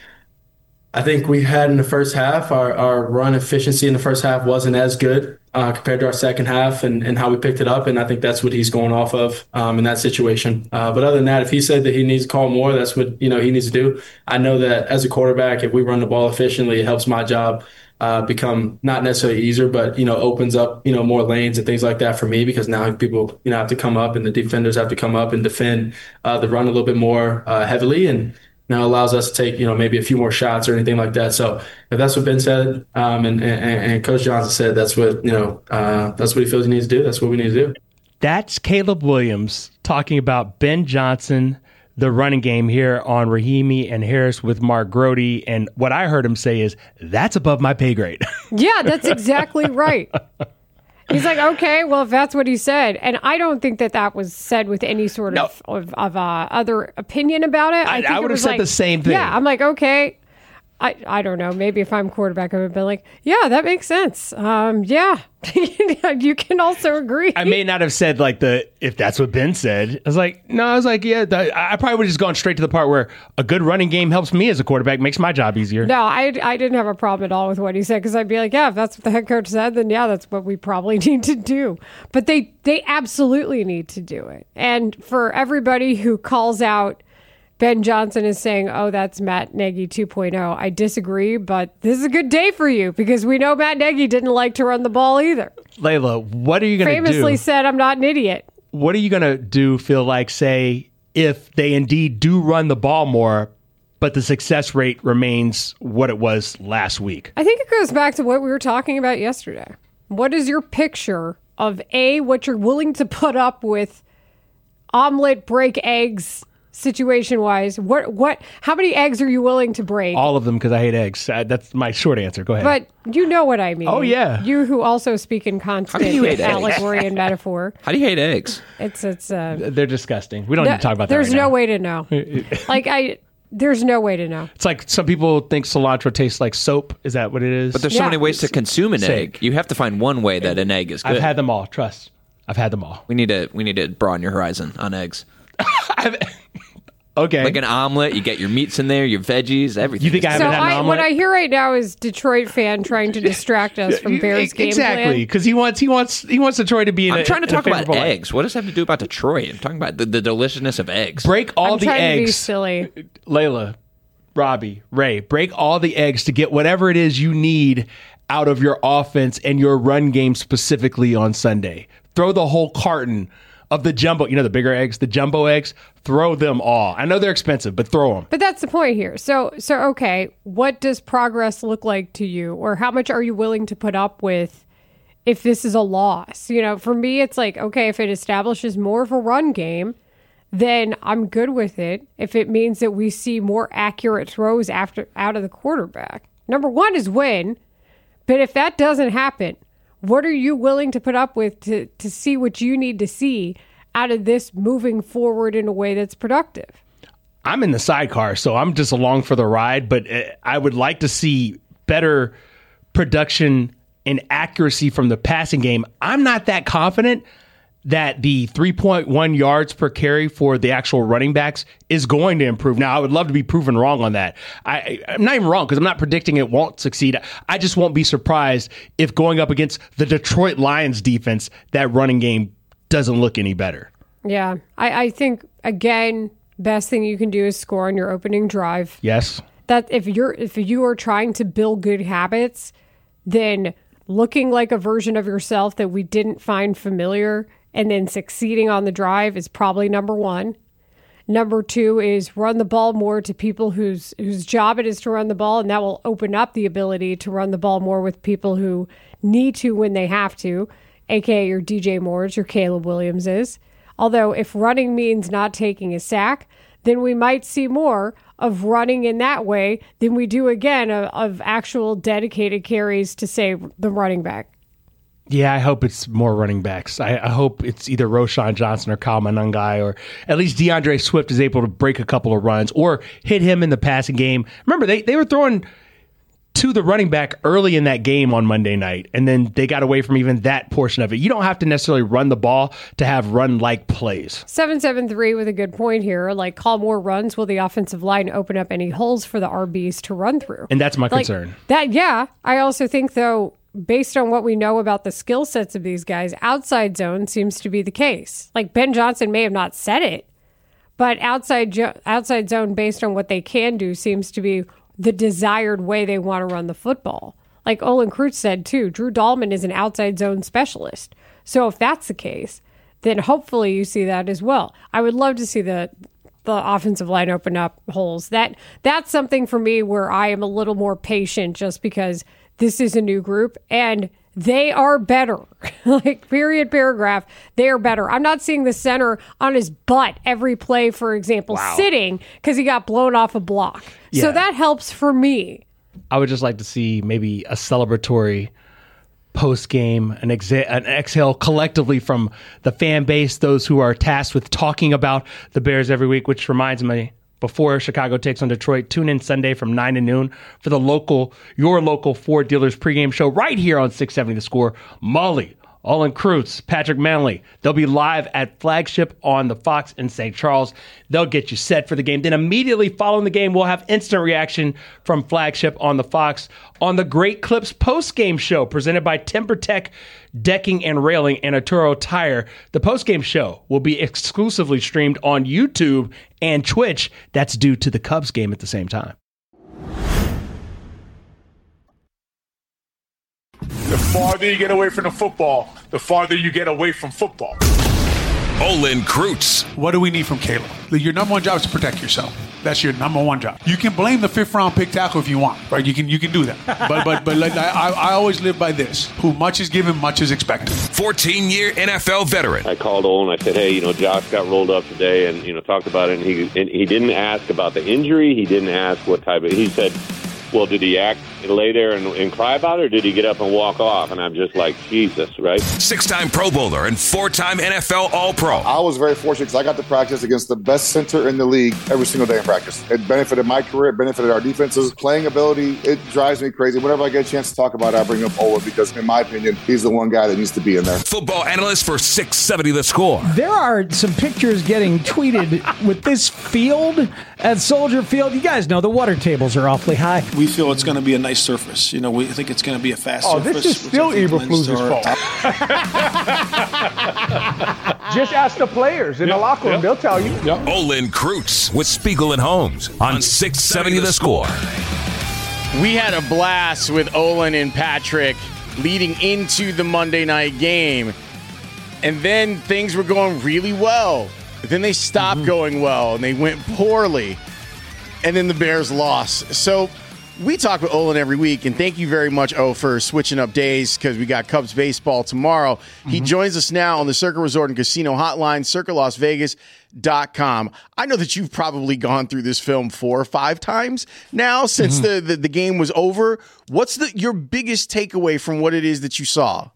I think we had in the first half, our, our run efficiency in the first half wasn't as good uh, compared to our second half and, and how we picked it up. And I think that's what he's going off of um, in that situation. Uh, but other than that, if he said that he needs to call more, that's what, you know, he needs to do. I know that as a quarterback, if we run the ball efficiently, it helps my job uh, become not necessarily easier, but, you know, opens up, you know, more lanes and things like that for me, because now people, you know, have to come up and the defenders have to come up and defend uh, the run a little bit more uh, heavily. And now allows us to take, you know, maybe a few more shots or anything like that. So if that's what Ben said, um, and, and, and Coach Johnson said, that's what, you know, uh, that's what he feels he needs to do. That's what we need to do. That's Caleb Williams talking about Ben Johnson, the running game here on Rahimi and Harris with Mark Grody. And what I heard him say is, that's above my pay grade. Yeah, that's exactly right. He's like, okay, well, if that's what he said. And I don't think that that was said with any sort no. of, of, of uh, other opinion about it. I, I, think I would it have was said like, the same thing. Yeah, I'm like, okay. I, I don't know. Maybe if I'm quarterback, I would have been like, yeah, that makes sense. Um, yeah, you can also agree. I may not have said like the, if that's what Ben said. I was like, no, I was like, yeah, the, I probably would have just gone straight to the part where a good running game helps me as a quarterback, makes my job easier. No, I, I didn't have a problem at all with what he said, because I'd be like, yeah, if that's what the head coach said, then yeah, that's what we probably need to do. But they, they absolutely need to do it. And for everybody who calls out Ben Johnson is saying, oh, that's Matt Nagy two point oh. I disagree, but this is a good day for you, because we know Matt Nagy didn't like to run the ball either. Layla, what are you going to do? Famously said, I'm not an idiot. What are you going to do, feel like, say, if they indeed do run the ball more, but the success rate remains what it was last week? I think it goes back to what we were talking about yesterday. What is your picture of, A, what you're willing to put up with omelet, break eggs, situation wise? What, what, how many eggs are you willing to break? All of them, because I hate eggs. Uh, that's my short answer. Go ahead. But you know what I mean. Oh, yeah. You who also speak in constant allegory and metaphor. How do you hate eggs? It's, it's, uh, they're disgusting. We don't th- need to talk about that There's right no now. way to know. Like, I, There's no way to know. It's like some people think cilantro tastes like soap. Is that what it is? But there's so Yeah. many ways to consume an Same. egg. You have to find one way that an egg is good. I've had them all. Trust. I've had them all. We need to we need to broaden your horizon on eggs. Okay. Like an omelet, you get your meats in there, your veggies, everything. You think I So haven't had an I, omelet? what I hear right now is Detroit fan trying to distract us from Bears game exactly plan. because he wants he wants he wants Detroit to be in I'm a, trying to in a talk about favorable light. eggs. What does that have to do about Detroit? I'm talking about the, the deliciousness of eggs. Break all I'm the trying to be eggs, silly. Layla, Robbie, Ray. Break all the eggs to get whatever it is you need out of your offense and your run game specifically on Sunday. Throw the whole carton of the jumbo, you know, the bigger eggs, the jumbo eggs. Throw them all. I know they're expensive, but throw them. But that's the point here. So, so okay, what does progress look like to you, or how much are you willing to put up with if this is a loss? You know, for me, it's like, okay, if it establishes more of a run game, then I'm good with it. If it means that we see more accurate throws after out of the quarterback, number one is win. But if that doesn't happen, what are you willing to put up with to to see what you need to see out of this moving forward in a way that's productive? I'm in the sidecar, so I'm just along for the ride, but uh, I would like to see better production and accuracy from the passing game. I'm not that confident that the three point one yards per carry for the actual running backs is going to improve. Now, I would love to be proven wrong on that. I, I'm not even wrong because I'm not predicting it won't succeed. I just won't be surprised if going up against the Detroit Lions defense, that running game doesn't look any better. Yeah, I, I think, again, best thing you can do is score on your opening drive. Yes. That if you're if you are trying to build good habits, then looking like a version of yourself that we didn't find familiar and then succeeding on the drive is probably number one. Number two is run the ball more to people whose whose job it is to run the ball, and that will open up the ability to run the ball more with people who need to when they have to, aka your D J Moores, your Caleb Williamses. Although if running means not taking a sack, then we might see more of running in that way than we do, again, of, of actual dedicated carries to, say, the running back. Yeah, I hope it's more running backs. I, I hope it's either Roshan Johnson or Kyle Manungai, or at least DeAndre Swift is able to break a couple of runs or hit him in the passing game. Remember, they, they were throwing to the running back early in that game on Monday night, and then they got away from even that portion of it. You don't have to necessarily run the ball to have run-like plays. seven seven three with a good point here. Like, call more runs. Will the offensive line open up any holes for the R Bs to run through? And that's my Like, concern. That, yeah. I also think, though, based on what we know about the skill sets of these guys, outside zone seems to be the case. Like, Ben Johnson may have not said it, but outside jo- outside zone, based on what they can do, seems to be the desired way they want to run the football. Like Olin Kreutz said, too, Drew Dahlman is an outside zone specialist. So if that's the case, then hopefully you see that as well. I would love to see the the offensive line open up holes. That That's something for me where I am a little more patient, just because this is a new group and they are better. Like, period, paragraph, they are better. I'm not seeing the center on his butt every play, for example, Wow. sitting because he got blown off a block. Yeah. So that helps for me. I would just like to see maybe a celebratory post-game, an, exa- an exhale collectively from the fan base, those who are tasked with talking about the Bears every week, which reminds me, before Chicago takes on Detroit, tune in Sunday from nine to noon for the local, your local Ford dealers pregame show right here on six seventy The Score. Mully, Olin Kreutz, Patrick Manley. They'll be live at Flagship on the Fox in Saint Charles. They'll get you set for the game. Then immediately following the game, we'll have instant reaction from Flagship on the Fox on the Great Clips post-game show presented by TimberTech Decking and Railing and Arturo Tire. The post-game show will be exclusively streamed on YouTube and Twitch. That's due to the Cubs game at the same time. The farther you get away from the football, the farther you get away from football. Olin Kreutz. What do we need from Caleb? Your number one job is to protect yourself. That's your number one job. You can blame the fifth round pick tackle if you want, right? You can you can do that. But but but like, I I always live by this: who much is given, much is expected. fourteen-year N F L veteran. I called Olin. I said, hey, you know, Josh got rolled up today, and you know, talked about it. And he and he didn't ask about the injury. He didn't ask what type of. He said, well, did he act, lay there and, and cry about it, or did he get up and walk off? And I'm just like, Jesus, right? Six-time Pro Bowler and four-time N F L All-Pro. I was very fortunate because I got to practice against the best center in the league every single day in practice. It benefited my career. It benefited our defenses. Playing ability, it drives me crazy. Whenever I get a chance to talk about it, I bring up Olin because, in my opinion, he's the one guy that needs to be in there. Football analyst for six seventy The Score. There are some pictures getting tweeted with this field at Soldier Field. You guys know the water tables are awfully high. We feel it's going to be a nice surface. You know, we think it's going to be a fast oh, surface. Oh, this is still Eberflus's fault. Just ask the players in yep, the locker room. Yep. They'll tell you. Yep. Olin Kreutz with Spiegel and Holmes on six seventy The Score. We had a blast with Olin and Patrick leading into the Monday night game. And then things were going really well. But then they stopped mm-hmm. going well, and they went poorly. And then the Bears lost. So we talk with Olin every week, and thank you very much, O, for switching up days because we got Cubs baseball tomorrow. Mm-hmm. He joins us now on the Circa Resort and Casino Hotline, circa las vegas dot com. I know that you've probably gone through this film four or five times now since mm-hmm. the, the, the game was over. What's the your biggest takeaway from what it is that you saw?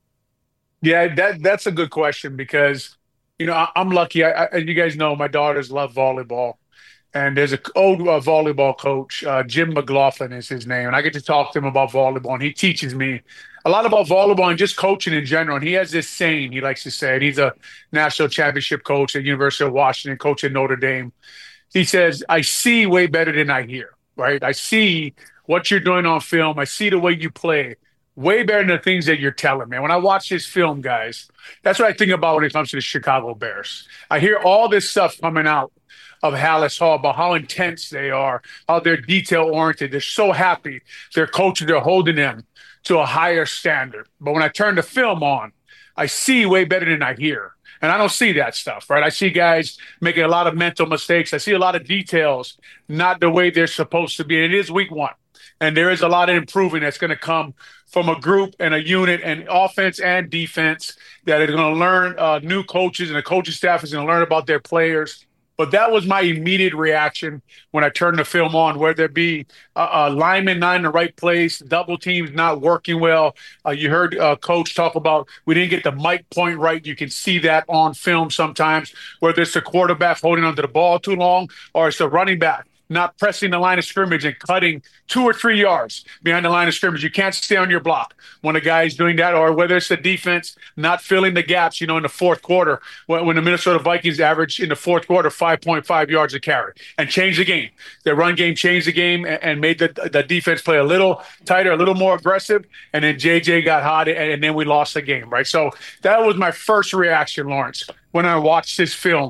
Yeah, that that's a good question because, you know, I, I'm lucky. I, I, you guys know my daughters love volleyball. And there's an old uh, volleyball coach, uh, Jim McLaughlin is his name. And I get to talk to him about volleyball. And he teaches me a lot about volleyball and just coaching in general. And he has this saying he likes to say, and he's a national championship coach at University of Washington, coach at Notre Dame. He says, I see way better than I hear, right? I see what you're doing on film. I see the way you play. Way better than the things that you're telling me. When I watch this film, guys, that's what I think about when it comes to the Chicago Bears. I hear all this stuff coming out of Halas Hall about how intense they are, how they're detail-oriented. They're so happy their coaches are holding them to a higher standard. But when I turn the film on, I see way better than I hear. And I don't see that stuff, right? I see guys making a lot of mental mistakes. I see a lot of details not the way they're supposed to be. And it is week one. And there is a lot of improving that's going to come from a group and a unit and offense and defense that are going to learn uh, new coaches, and the coaching staff is going to learn about their players. But that was my immediate reaction when I turned the film on, whether it be a, a lineman not in the right place, double teams not working well. Uh, you heard uh, Coach talk about we didn't get the mic point right. You can see that on film sometimes, whether it's the quarterback holding onto the ball too long or it's the running back not pressing the line of scrimmage and cutting two or three yards behind the line of scrimmage. You can't stay on your block when a guy's doing that, or whether it's the defense not filling the gaps, you know, in the fourth quarter, when, when the Minnesota Vikings average in the fourth quarter five point five yards a carry and changed the game. Their run game changed the game and, and made the, the defense play a little tighter, a little more aggressive, and then J J got hot, and, and then we lost the game, right? So that was my first reaction, Lawrence, when I watched this film.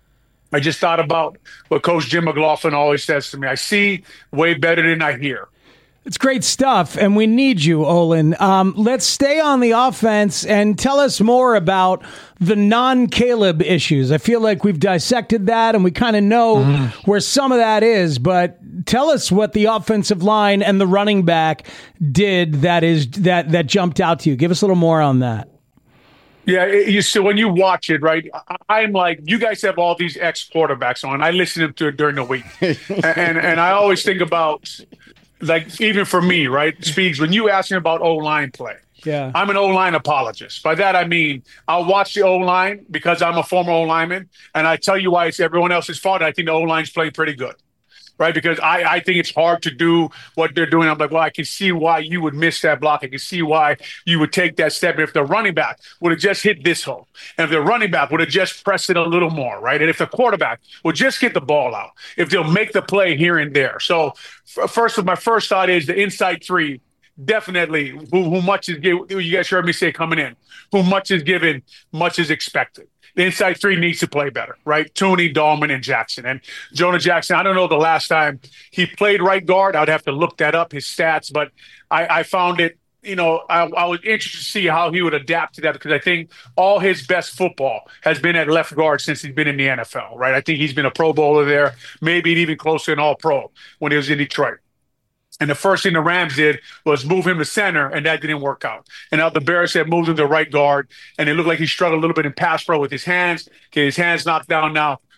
I just thought about what Coach Jim McLaughlin always says to me. I see way better than I hear. It's great stuff, and we need you, Olin. Um, let's stay on the offense and tell us more about the non-Caleb issues. I feel like we've dissected that, and we kind of know mm. where some of that is, but tell us what the offensive line and the running back did that is that that jumped out to you. Give us a little more on that. Yeah, it, you so when you watch it, right, I, I'm like, you guys have all these ex-quarterbacks on. I listen to them to, during the week. and, and and I always think about, like, even for me, right, Speaks, when you ask me about O-line play, yeah, I'm an O-line apologist. By that, I mean, I'll watch the O-line because I'm a former O-lineman, and I tell you why it's everyone else's fault. I think the O-line's playing pretty good. Right, because I, I think it's hard to do what they're doing. I'm like, well, I can see why you would miss that block. I can see why you would take that step. If the running back would have just hit this hole, and if the running back would have just pressed it a little more, right, and if the quarterback would just get the ball out, if they'll make the play here and there. So first, my first thought is the inside three. Definitely, who, who much is given, you guys heard me say coming in, who much is given, much is expected. The inside three needs to play better, right? Tooney, Dahlman, and Jackson. And Jonah Jackson, I don't know the last time he played right guard. I'd have to look that up, his stats. But I, I found it, you know, I, I was interested to see how he would adapt to that, because I think all his best football has been at left guard since he's been in the N F L, right? I think he's been a Pro Bowler there, maybe even closer than All-Pro when he was in Detroit. And the first thing the Rams did was move him to center, and that didn't work out. And now the Bears had moved him to right guard, and it looked like he struggled a little bit in pass pro with his hands. Okay, his hands knocked down now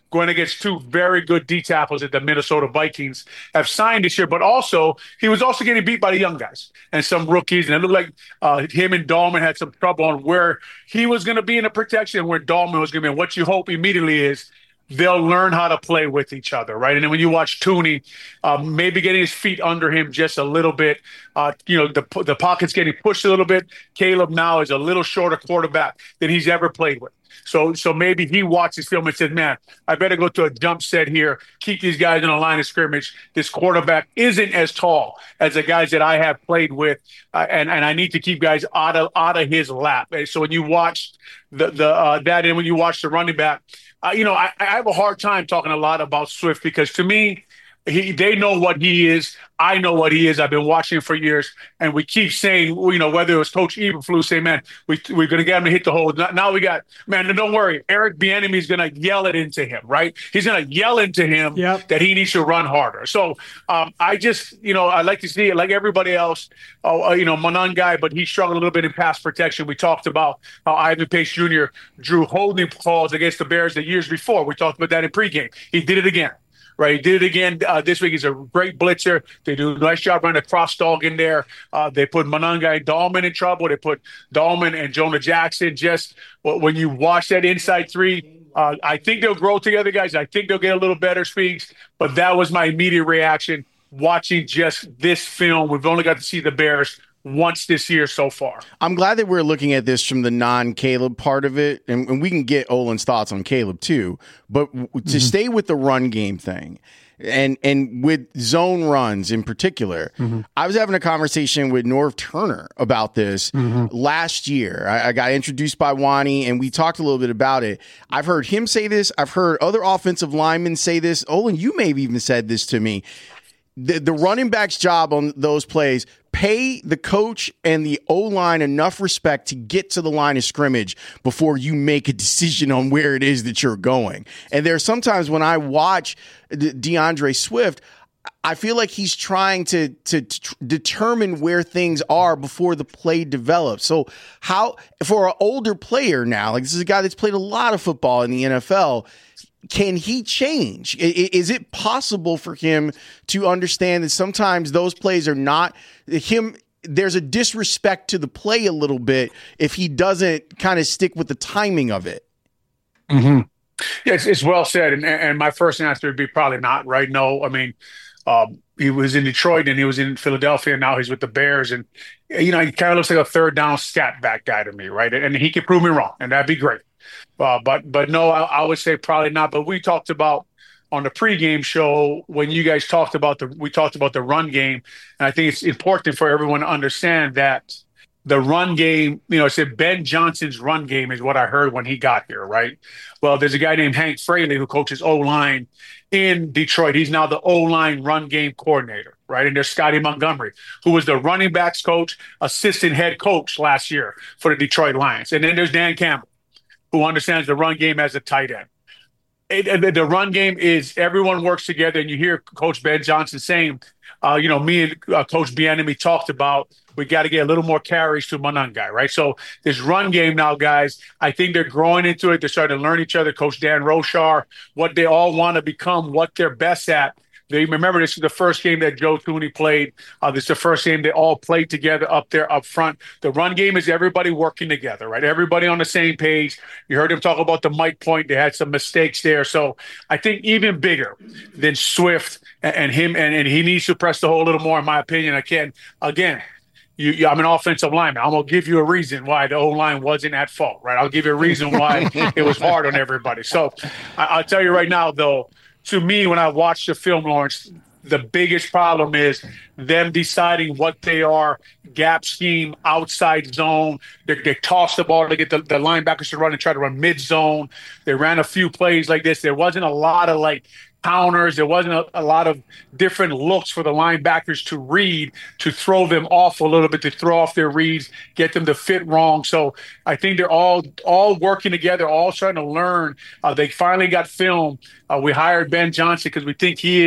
going against two very good D tackles that the Minnesota Vikings have signed this year. But also, he was also getting beat by the young guys and some rookies. And it looked like uh, him and Dahlman had some trouble on where he was going to be in the protection and where Dahlman was going to be. And what you hope immediately is they'll learn how to play with each other, right? And then when you watch Tooney, uh, maybe getting his feet under him just a little bit, uh, you know, the the pocket's getting pushed a little bit. Caleb now is a little shorter quarterback than he's ever played with. So so maybe he watches film and says, man, I better go to a jump set here, keep these guys in a line of scrimmage. This quarterback isn't as tall as the guys that I have played with, uh, and, and I need to keep guys out of out of his lap. And so when you watch the, the uh, that and when you watch the running back, Uh, you know, I, I have a hard time talking a lot about Swift because to me, he, they know what he is. I know what he is. I've been watching him for years. And we keep saying, you know, whether it was Coach Eberflus saying, man, we, we're going to get him to hit the hole. Now we got, man, don't worry. Eric Bieniemy is going to yell it into him, right? He's going to yell into him yep. that he needs to run harder. So um, I just, you know, I like to see it like everybody else, uh, you know, Manan guy, but he struggled a little bit in pass protection. We talked about how Ivan Pace Junior drew holding calls against the Bears the years before. We talked about that in pregame. He did it again. Right, he did it again uh, this week. He's a great blitzer. They do a nice job running a cross dog in there. Uh, they put Monangai and Dahlman in trouble. They put Dahlman and Jonah Jackson. Just well, when you watch that inside three, uh, I think they'll grow together, guys. I think they'll get a little better, Speaks. But that was my immediate reaction watching just this film. We've only got to see the Bears once this year so far. I'm glad that we're looking at this from the non-Caleb part of it, and, and we can get Olin's thoughts on Caleb too, but w- mm-hmm. to stay with the run game thing, and and with zone runs in particular, mm-hmm. I was having a conversation with Norv Turner about this mm-hmm. last year. I, I got introduced by Wani, and we talked a little bit about it. I've heard him say this. I've heard other offensive linemen say this. Olin, you may have even said this to me. The, the running back's job on those plays, pay the coach and the O-line enough respect to get to the line of scrimmage before you make a decision on where it is that you're going. And there are sometimes when I watch De- DeAndre Swift, I feel like he's trying to, to, to determine where things are before the play develops. So how, for an older player now, like this is a guy that's played a lot of football in the N F L, can he change? Is it possible for him to understand that sometimes those plays are not him? There's a disrespect to the play a little bit if he doesn't kind of stick with the timing of it. Mm-hmm. Yeah, it's, it's well said. And, and my first answer would be probably not, right? No, I mean, um, he was in Detroit and he was in Philadelphia, and now he's with the Bears. And, you know, he kind of looks like a third down scat back guy to me, right? And he can prove me wrong, and that'd be great. Uh, but but no, I, I would say probably not. But we talked about on the pregame show when you guys talked about the we talked about the run game, and I think it's important for everyone to understand that the run game, you know, I said Ben Johnson's run game is what I heard when he got here, right? Well, there's a guy named Hank Fraley who coaches O-line in Detroit. He's now the O-line run game coordinator, right? And there's Scotty Montgomery, who was the running backs coach, assistant head coach last year for the Detroit Lions. And then there's Dan Campbell, who understands the run game as a tight end. It, it, the run game is everyone works together, and you hear Coach Ben Johnson saying, uh, you know, me and uh, Coach Bieniemy talked about we got to get a little more carries to Monangai, right? So this run game now, guys, I think they're growing into it. They're starting to learn each other. Coach Dan Roshar, what they all want to become, what they're best at. They remember this is the first game that Joe Thuney played. Uh, this is the first game they all played together up there up front. The run game is everybody working together, right? Everybody on the same page. You heard him talk about the Mike point. They had some mistakes there. So I think even bigger than Swift and, and him, and, and he needs to press the hole a little more, in my opinion. I can again. You, you, I'm an offensive lineman. I'm going to give you a reason why the O-line wasn't at fault, right? I'll give you a reason why it was hard on everybody. So I, I'll tell you right now, though, to me, when I watch the film, Lawrence, the biggest problem is them deciding what they are, gap scheme, outside zone. They, they toss the ball to get the, the linebackers to run and try to run mid-zone. They ran a few plays like this. There wasn't a lot of, like, counters. There wasn't a, a lot of different looks for the linebackers to read, to throw them off a little bit, to throw off their reads, get them to fit wrong. So I think they're all all working together, all starting to learn. Uh, they finally got film. Uh, we hired Ben Johnson because we think he is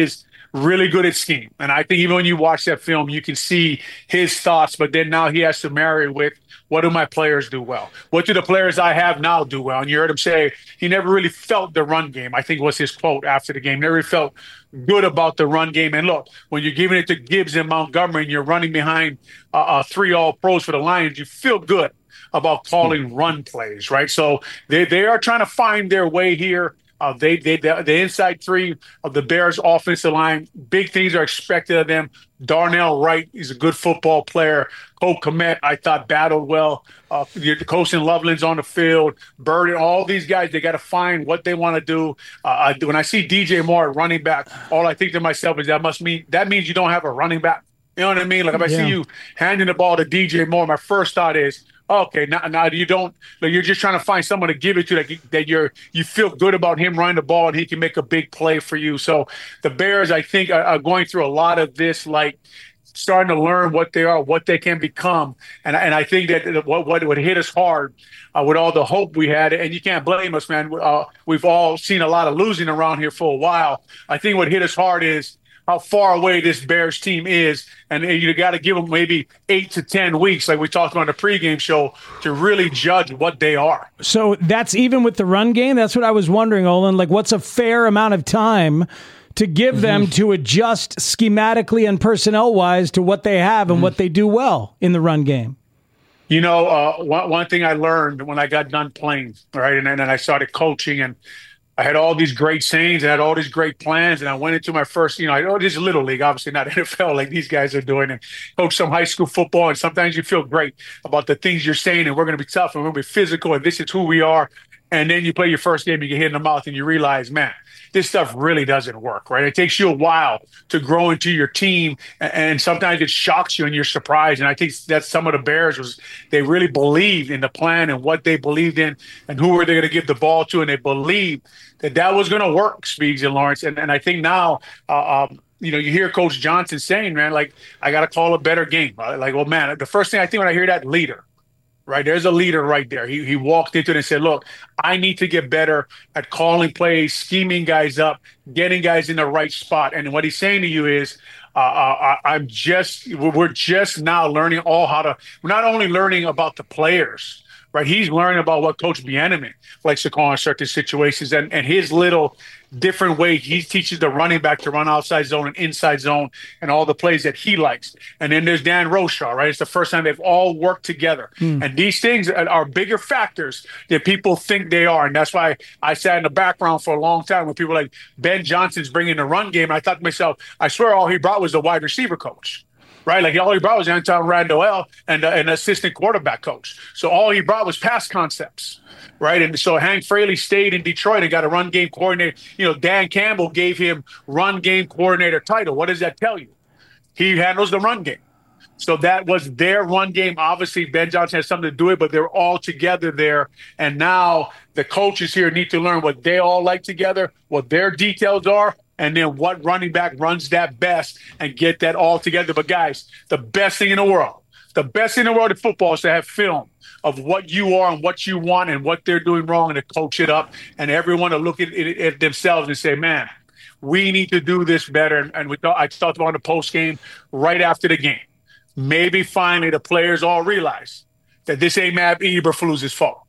really good at scheme. And I think even when you watch that film, you can see his thoughts, but then now he has to marry with, what do my players do well? What do the players I have now do well? And you heard him say he never really felt the run game, I think was his quote after the game. Never really felt good about the run game. And look, when you're giving it to Gibbs and Montgomery and you're running behind uh, uh, three all-pros for the Lions, you feel good about calling run plays, right? So they, they are trying to find their way here. Uh, they, they, the, the inside three of the Bears offensive line, big things are expected of them. Darnell Wright is a good football player. Cole Kmet, I thought, battled well. Uh, Colston Loveland's on the field. Bird, all these guys, they got to find what they want to do. Uh, I, when I see D J Moore at running back, all I think to myself is that must mean that means you don't have a running back. You know what I mean? Like if I Yeah. see you handing the ball to D J Moore, my first thought is, okay, now, now you don't. Like you're just trying to find someone to give it to that, that you're you feel good about him running the ball and he can make a big play for you. So the Bears, I think, are, are going through a lot of this, like starting to learn what they are, what they can become, and and I think that what what would hit us hard uh, with all the hope we had, and you can't blame us, man. Uh, we've all seen a lot of losing around here for a while. I think what hit us hard is how far away this Bears team is, and you got to give them maybe eight to ten weeks, like we talked about on the pregame show, to really judge what they are. So that's even with the run game? That's what I was wondering, Olin. Like, what's a fair amount of time to give mm-hmm. them to adjust schematically and personnel-wise to what they have and mm-hmm. what they do well in the run game? You know, uh, one, one thing I learned when I got done playing, right, and then and I started coaching, and I had all these great sayings, I had all these great plans, and I went into my first, you know, I know this is Little League, obviously not N F L like these guys are doing, and coach some high school football, and sometimes you feel great about the things you're saying, and we're going to be tough, and we're going to be physical, and this is who we are, and then you play your first game, you get hit in the mouth, and you realize, man, this stuff really doesn't work, right? It takes you a while to grow into your team, and sometimes it shocks you and you're surprised. And I think that's some of the Bears was they really believed in the plan and what they believed in and who were they going to give the ball to, and they believed that that was going to work, Speaks and Lawrence. And, and I think now, uh, um, you know, you hear Coach Johnson saying, man, like, I got to call a better game. Like, well, man, the first thing I think when I hear that, leader. Right, there's a leader right there. He he walked into it and said, look, I need to get better at calling plays, scheming guys up, getting guys in the right spot. And what he's saying to you is, uh, uh, I'm just, we're just now learning all how to, we're not only learning about the players, right? He's learning about what Coach Bieniemy likes to call in certain situations, and, and his little different way he teaches the running back to run outside zone and inside zone and all the plays that he likes. And then there's Dan Roshaw, right? It's the first time they've all worked together. Mm. And these things are bigger factors than people think they are. And that's why I sat in the background for a long time when people were like, Ben Johnson's bringing the run game. I thought to myself, I swear all he brought was the wide receiver coach. Right, like all he brought was Anton Randall and uh, an assistant quarterback coach. So all he brought was pass concepts, right? And so Hank Fraley stayed in Detroit and got a run game coordinator. You know, Dan Campbell gave him run game coordinator title. What does that tell you? He handles the run game. So that was their run game. Obviously, Ben Johnson has something to do it, but they're all together there. And now the coaches here need to learn what they all like together, what their details are, and then what running back runs that best and get that all together. But, guys, the best thing in the world, the best thing in the world of football is to have film of what you are and what you want and what they're doing wrong and to coach it up and everyone to look at, it, at themselves and say, man, we need to do this better. And we thought, I talked about in the post game right after the game. Maybe finally the players all realize that this ain't Matt Eberflus's fault.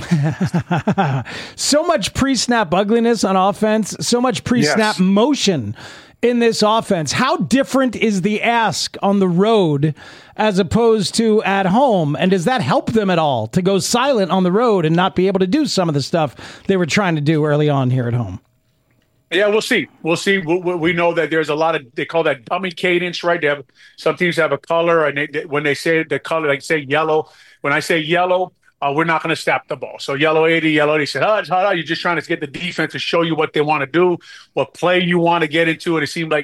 So much pre-snap ugliness on offense, so much pre-snap yes. motion in this offense. How different is the ask on the road as opposed to at home? And does that help them at all to go silent on the road and not be able to do some of the stuff they were trying to do early on here at home? Yeah, we'll see. We'll see. We, we know that there's a lot of, they call that dummy cadence, right? They have, some teams have a color, and they, they, when they say the color, like say yellow. When I say yellow, Uh, we're not going to snap the ball. So yellow eighty, yellow eighty said, oh, it's hot out. You're just trying to get the defense to show you what they want to do, what play you want to get into. And it seemed like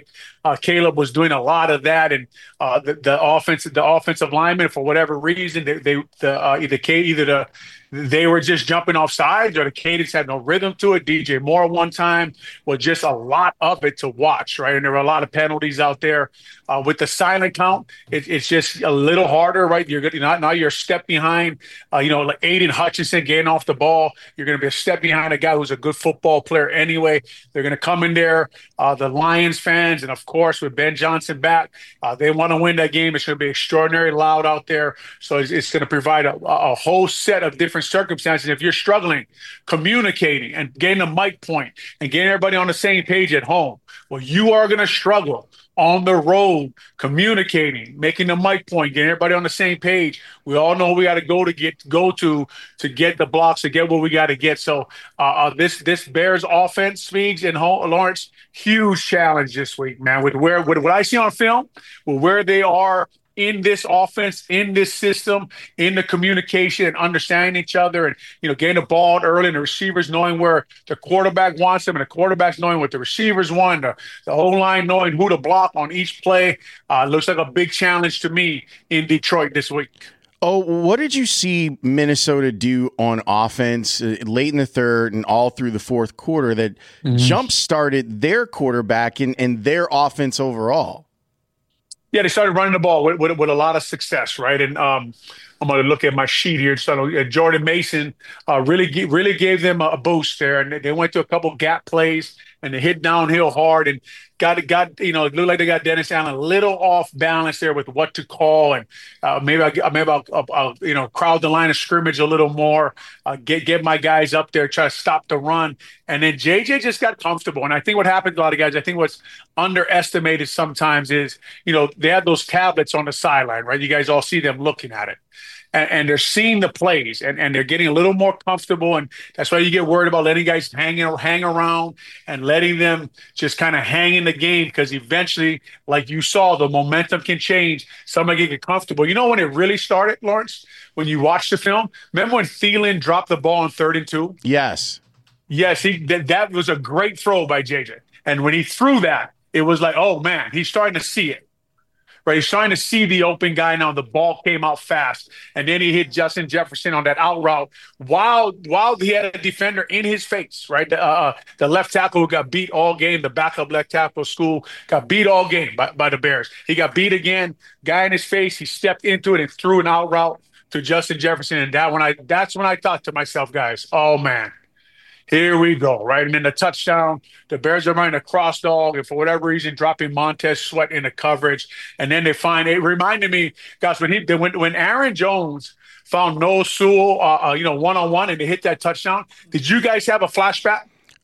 Uh, Caleb was doing a lot of that, and uh, the, the offensive the offensive linemen, for whatever reason, they, they the uh, either either the they were just jumping off sides, or the cadence had no rhythm to it. D J Moore one time was just a lot of it to watch, right? And there were a lot of penalties out there. Uh, with the silent count, it, it's just a little harder, right? You're good. Now, now you're a step behind, uh, you know, like Aiden Hutchinson getting off the ball. You're going to be a step behind a guy who's a good football player anyway. They're going to come in there, uh, the Lions fans, and of course, with Ben Johnson back, uh, they want to win that game. It's going to be extraordinary loud out there. So it's, it's going to provide a, a whole set of different circumstances. If you're struggling, communicating and getting a mic point and getting everybody on the same page at home, well, you are going to struggle on the road, communicating, making the mic point, getting everybody on the same page. We all know we got to go to get go to to get the blocks, to get what we got to get. So uh, uh, this this Bears offense, Speaks and Lawrence, huge challenge this week, man. With where with what I see on film, with where they are in this offense, in this system, in the communication and understanding each other, and, you know, getting the ball early, and the receivers knowing where the quarterback wants them, and the quarterbacks knowing what the receivers want, the, the O-line knowing who to block on each play. Uh, looks like a big challenge to me in Detroit this week. Oh, what did you see Minnesota do on offense uh, late in the third and all through the fourth quarter that mm-hmm. jump-started their quarterback and, and their offense overall? Yeah, they started running the ball with, with, with a lot of success, right? And um, I'm going to look at my sheet here. So uh, Jordan Mason uh, really really gave them a boost there, and they went to a couple gap plays, and they hit downhill hard, and got got you know it looked like they got Dennis Allen a little off balance there with what to call, and uh, maybe I maybe I'll, I'll, I'll you know crowd the line of scrimmage a little more, uh, get get my guys up there, try to stop the run, and then J J just got comfortable. And I think what happens to a lot of guys, I think what's underestimated sometimes is, you know, they have those tablets on the sideline, right? You guys all see them looking at it. And, and they're seeing the plays, and, and they're getting a little more comfortable, and that's why you get worried about letting guys hang, hang around and letting them just kind of hang in the game, because eventually, like you saw, the momentum can change. Somebody get comfortable. You know when it really started, Lawrence? When you watched the film? Remember when Thielen dropped the ball on third and two? Yes. Yes, he that, that was a great throw by J J. And when he threw that, it was like, oh, man, he's starting to see it. Right, he's trying to see the open guy now. The ball came out fast, and then he hit Justin Jefferson on that out route while while he had a defender in his face. Right, the, uh, the left tackle who got beat all game, the backup left tackle school got beat all game by, by the Bears. He got beat again. Guy in his face. He stepped into it and threw an out route to Justin Jefferson, and that when I that's when I thought to myself, guys, oh man. Here we go, right? And then the touchdown, the Bears are running a cross dog, and for whatever reason, dropping Montez Sweat in the coverage. And then they find, it reminded me, guys, when he when, when Aaron Jones found Noah Sewell, uh, uh, you know, one-on-one, and they hit that touchdown, did you guys have a flashback?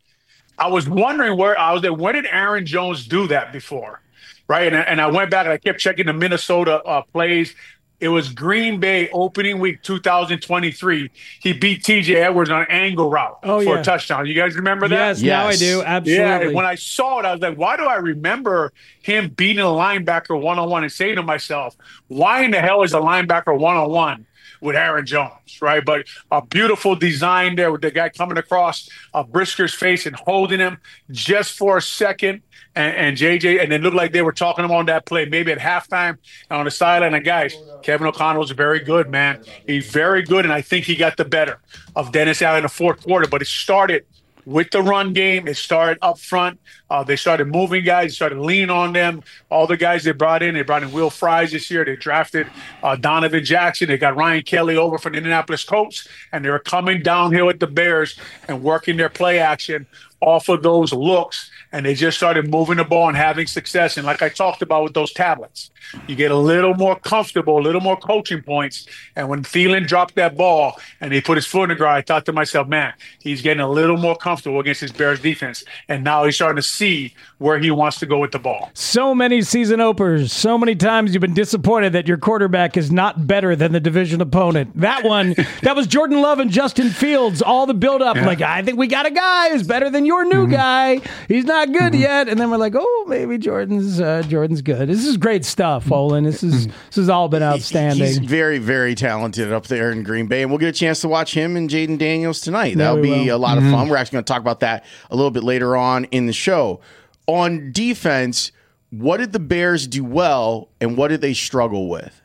I was wondering where, I was there, when did Aaron Jones do that before, right? And, and I went back and I kept checking the Minnesota uh, plays. It was Green Bay opening week two thousand twenty-three. He beat T J Edwards on an angle route oh, for yeah. a touchdown. You guys remember that? Yes, yes, now I do. Absolutely. Yeah, when I saw it, I was like, why do I remember him beating a linebacker one-on-one and saying to myself, why in the hell is a linebacker one-on-one with Aaron Jones, right? But a beautiful design there with the guy coming across uh, Brisker's face and holding him just for a second. And, and J J, and it looked like they were talking him on that play, maybe at halftime on the sideline. And guys, Kevin O'Connell's very good, man. He's very good, and I think he got the better of Dennis Allen in the fourth quarter. But it started with the run game. It started up front. Uh, they started moving guys, they started leaning on them. All the guys they brought in, they brought in Will Fries this year. They drafted uh, Donovan Jackson. They got Ryan Kelly over from the Indianapolis Colts, and they were coming downhill with the Bears and working their play action off of those looks, and they just started moving the ball and having success. And like I talked about with those tablets, you get a little more comfortable, a little more coaching points. And when Thielen dropped that ball and he put his foot in the ground, I thought to myself, man, he's getting a little more comfortable against his Bears defense. And now he's starting to see where he wants to go with the ball. So many season openers, so many times you've been disappointed that your quarterback is not better than the division opponent. That one, that was Jordan Love and Justin Fields, all the build-up. Yeah. Like, I think we got a guy who's better than your new mm-hmm. guy. He's not good mm-hmm. yet. And then we're like, oh, maybe Jordan's uh, Jordan's good. This is great stuff, Olin. This is this has all been outstanding. He's very, very talented up there in Green Bay, and we'll get a chance to watch him and Jaden Daniels tonight. That'll be will. a lot mm-hmm. of fun. We're actually going to talk about that a little bit later on in the show. On defense, what did the Bears do well, and what did they struggle with?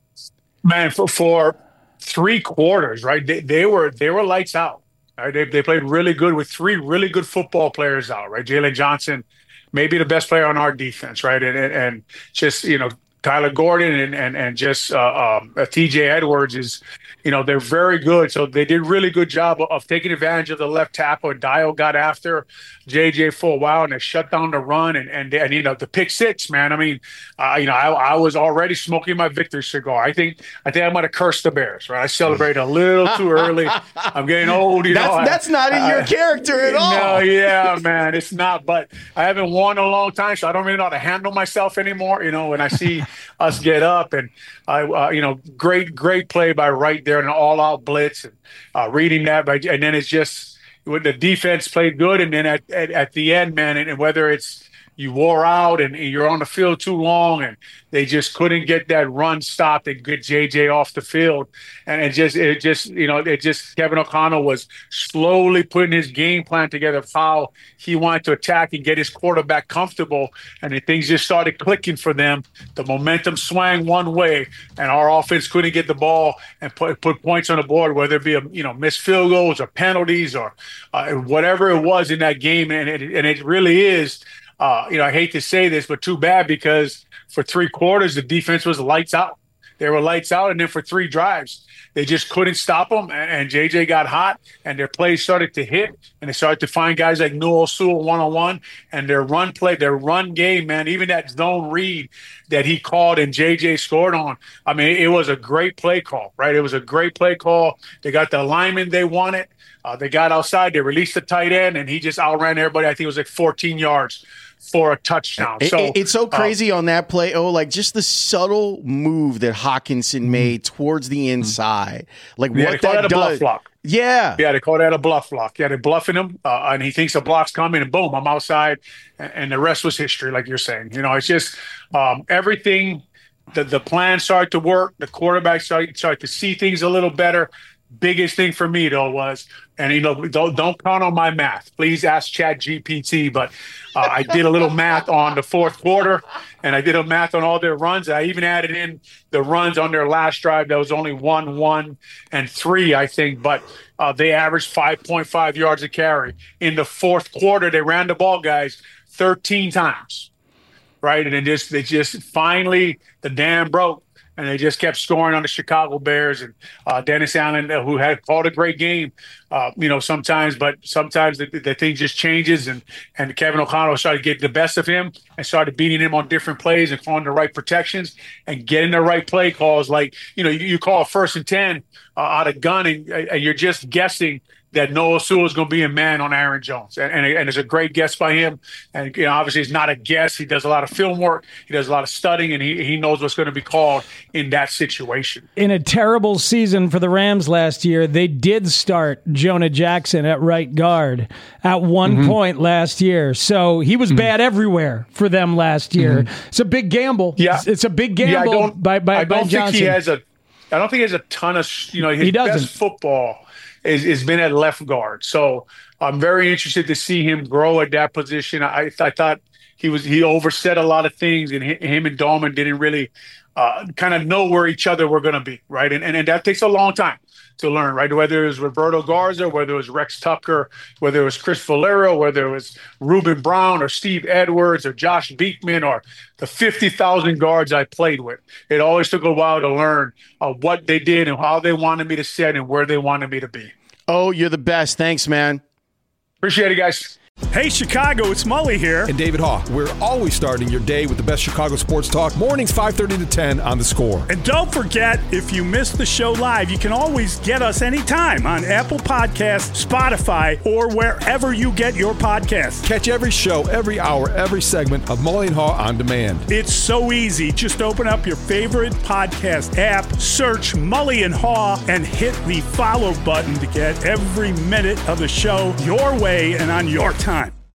Man, for, for three quarters, right? They, they were they were lights out. Right? They they played really good with three really good football players out. Right, Jalen Johnson, maybe the best player on our defense. Right, and and, and just you know. Kyler Gordon and and and just uh, um, uh, T J Edwards is, you know, they're very good. So they did really good job of, of taking advantage of the left tackle. And Dial got after J J for a while, and they shut down the run and and, and you know the pick six, man. I mean, uh, you know, I, I was already smoking my victory cigar. I think I think I might have cursed the Bears. Right, I celebrated a little too early. I'm getting old. You that's, know, that's I, not in I, your I, character at all. No, yeah, man, it's not. But I haven't won in a long time, so I don't really know how to handle myself anymore. You know, when I see us get up and I, uh, you know, great, great play by Wright there, an all-out blitz, and uh, reading that, by, and then it's just when the defense played good, and then at at, at the end, man, and, and whether it's you wore out and you're on the field too long, and they just couldn't get that run stopped and get J J off the field, and it just, it just, you know, it just Kevin O'Connell was slowly putting his game plan together of how he wanted to attack and get his quarterback comfortable, and then things just started clicking for them. The momentum swang one way, and our offense couldn't get the ball and put put points on the board, whether it be a, you know missed field goals or penalties or uh, whatever it was in that game, and it, and it really is. Uh, you know, I hate to say this, but too bad, because for three quarters, the defense was lights out. They were lights out, and then for three drives, they just couldn't stop them, and, and J J got hot, and their plays started to hit, and they started to find guys like Noah Sewell one-on-one, and their run play, their run game, man, even that zone read that he called and J J scored on, I mean, it was a great play call, right? It was a great play call. They got the alignment they wanted. Uh, they got outside. They released the tight end, and he just outran everybody. I think it was like fourteen yards for a touchdown. It, so it, it's so crazy uh, on that play. Oh, like just the subtle move that Hockenson mm-hmm. made towards the inside. Like yeah, what that, that a does. Bluff block. Yeah. Yeah, they call that a bluff block. Yeah, they're bluffing him, uh, and he thinks a block's coming, and boom, I'm outside, and, and the rest was history, like you're saying. You know, it's just um, everything, the, the plan started to work. The quarterback started, started to see things a little better. Biggest thing for me, though, was, and you know, don't, don't count on my math. Please ask Chat G P T, but uh, I did a little math on the fourth quarter, and I did a math on all their runs. I even added in the runs on their last drive. That was only one, one, and three, I think, but uh, they averaged five point five yards a carry. In the fourth quarter, they ran the ball, guys, thirteen times, right? And it just, they just finally, the dam broke. And they just kept scoring on the Chicago Bears, and uh, Dennis Allen, uh, who had called a great game, uh, you know, sometimes, but sometimes the, the thing just changes, and, and Kevin O'Connell started getting the best of him and started beating him on different plays and calling the right protections and getting the right play calls. Like, you know, you, you call a first and ten uh, out of gun, and, and you're just guessing that Noah Sewell is going to be a man on Aaron Jones. And, and, and it's a great guess by him. And you know, obviously it's not a guess. He does a lot of film work. He does a lot of studying, and he, he knows what's going to be called in that situation. In a terrible season for the Rams last year, they did start Jonah Jackson at right guard at one mm-hmm. point last year. So he was mm-hmm. bad everywhere for them last year. Mm-hmm. It's a big gamble. Yeah. It's, it's a big gamble yeah, I don't, by, by, I don't by think Johnson. he has a, I don't think he has a ton of, you know, his he doesn't. best football Is, is been at left guard. So I'm very interested to see him grow at that position. I, I thought he was he overset a lot of things, and him and Dahlman didn't really uh, kind of know where each other were going to be, right? And, and and that takes a long time to learn, right? Whether it was Roberto Garza, whether it was Rex Tucker, whether it was Chris Valero, whether it was Reuben Brown or Steve Edwards or Josh Beekman or the fifty thousand guards I played with. It always took a while to learn uh, what they did and how they wanted me to set and where they wanted me to be. Oh, you're the best. Thanks, man. Appreciate it, guys. Hey, Chicago, it's Mully here. And David Haugh. We're always starting your day with the best Chicago sports talk. Mornings five thirty to ten on The Score. And don't forget, if you miss the show live, you can always get us anytime on Apple Podcasts, Spotify, or wherever you get your podcasts. Catch every show, every hour, every segment of Mully and Haugh on demand. It's so easy. Just open up your favorite podcast app, search Mully and Haugh, and hit the follow button to get every minute of the show your way and on your time.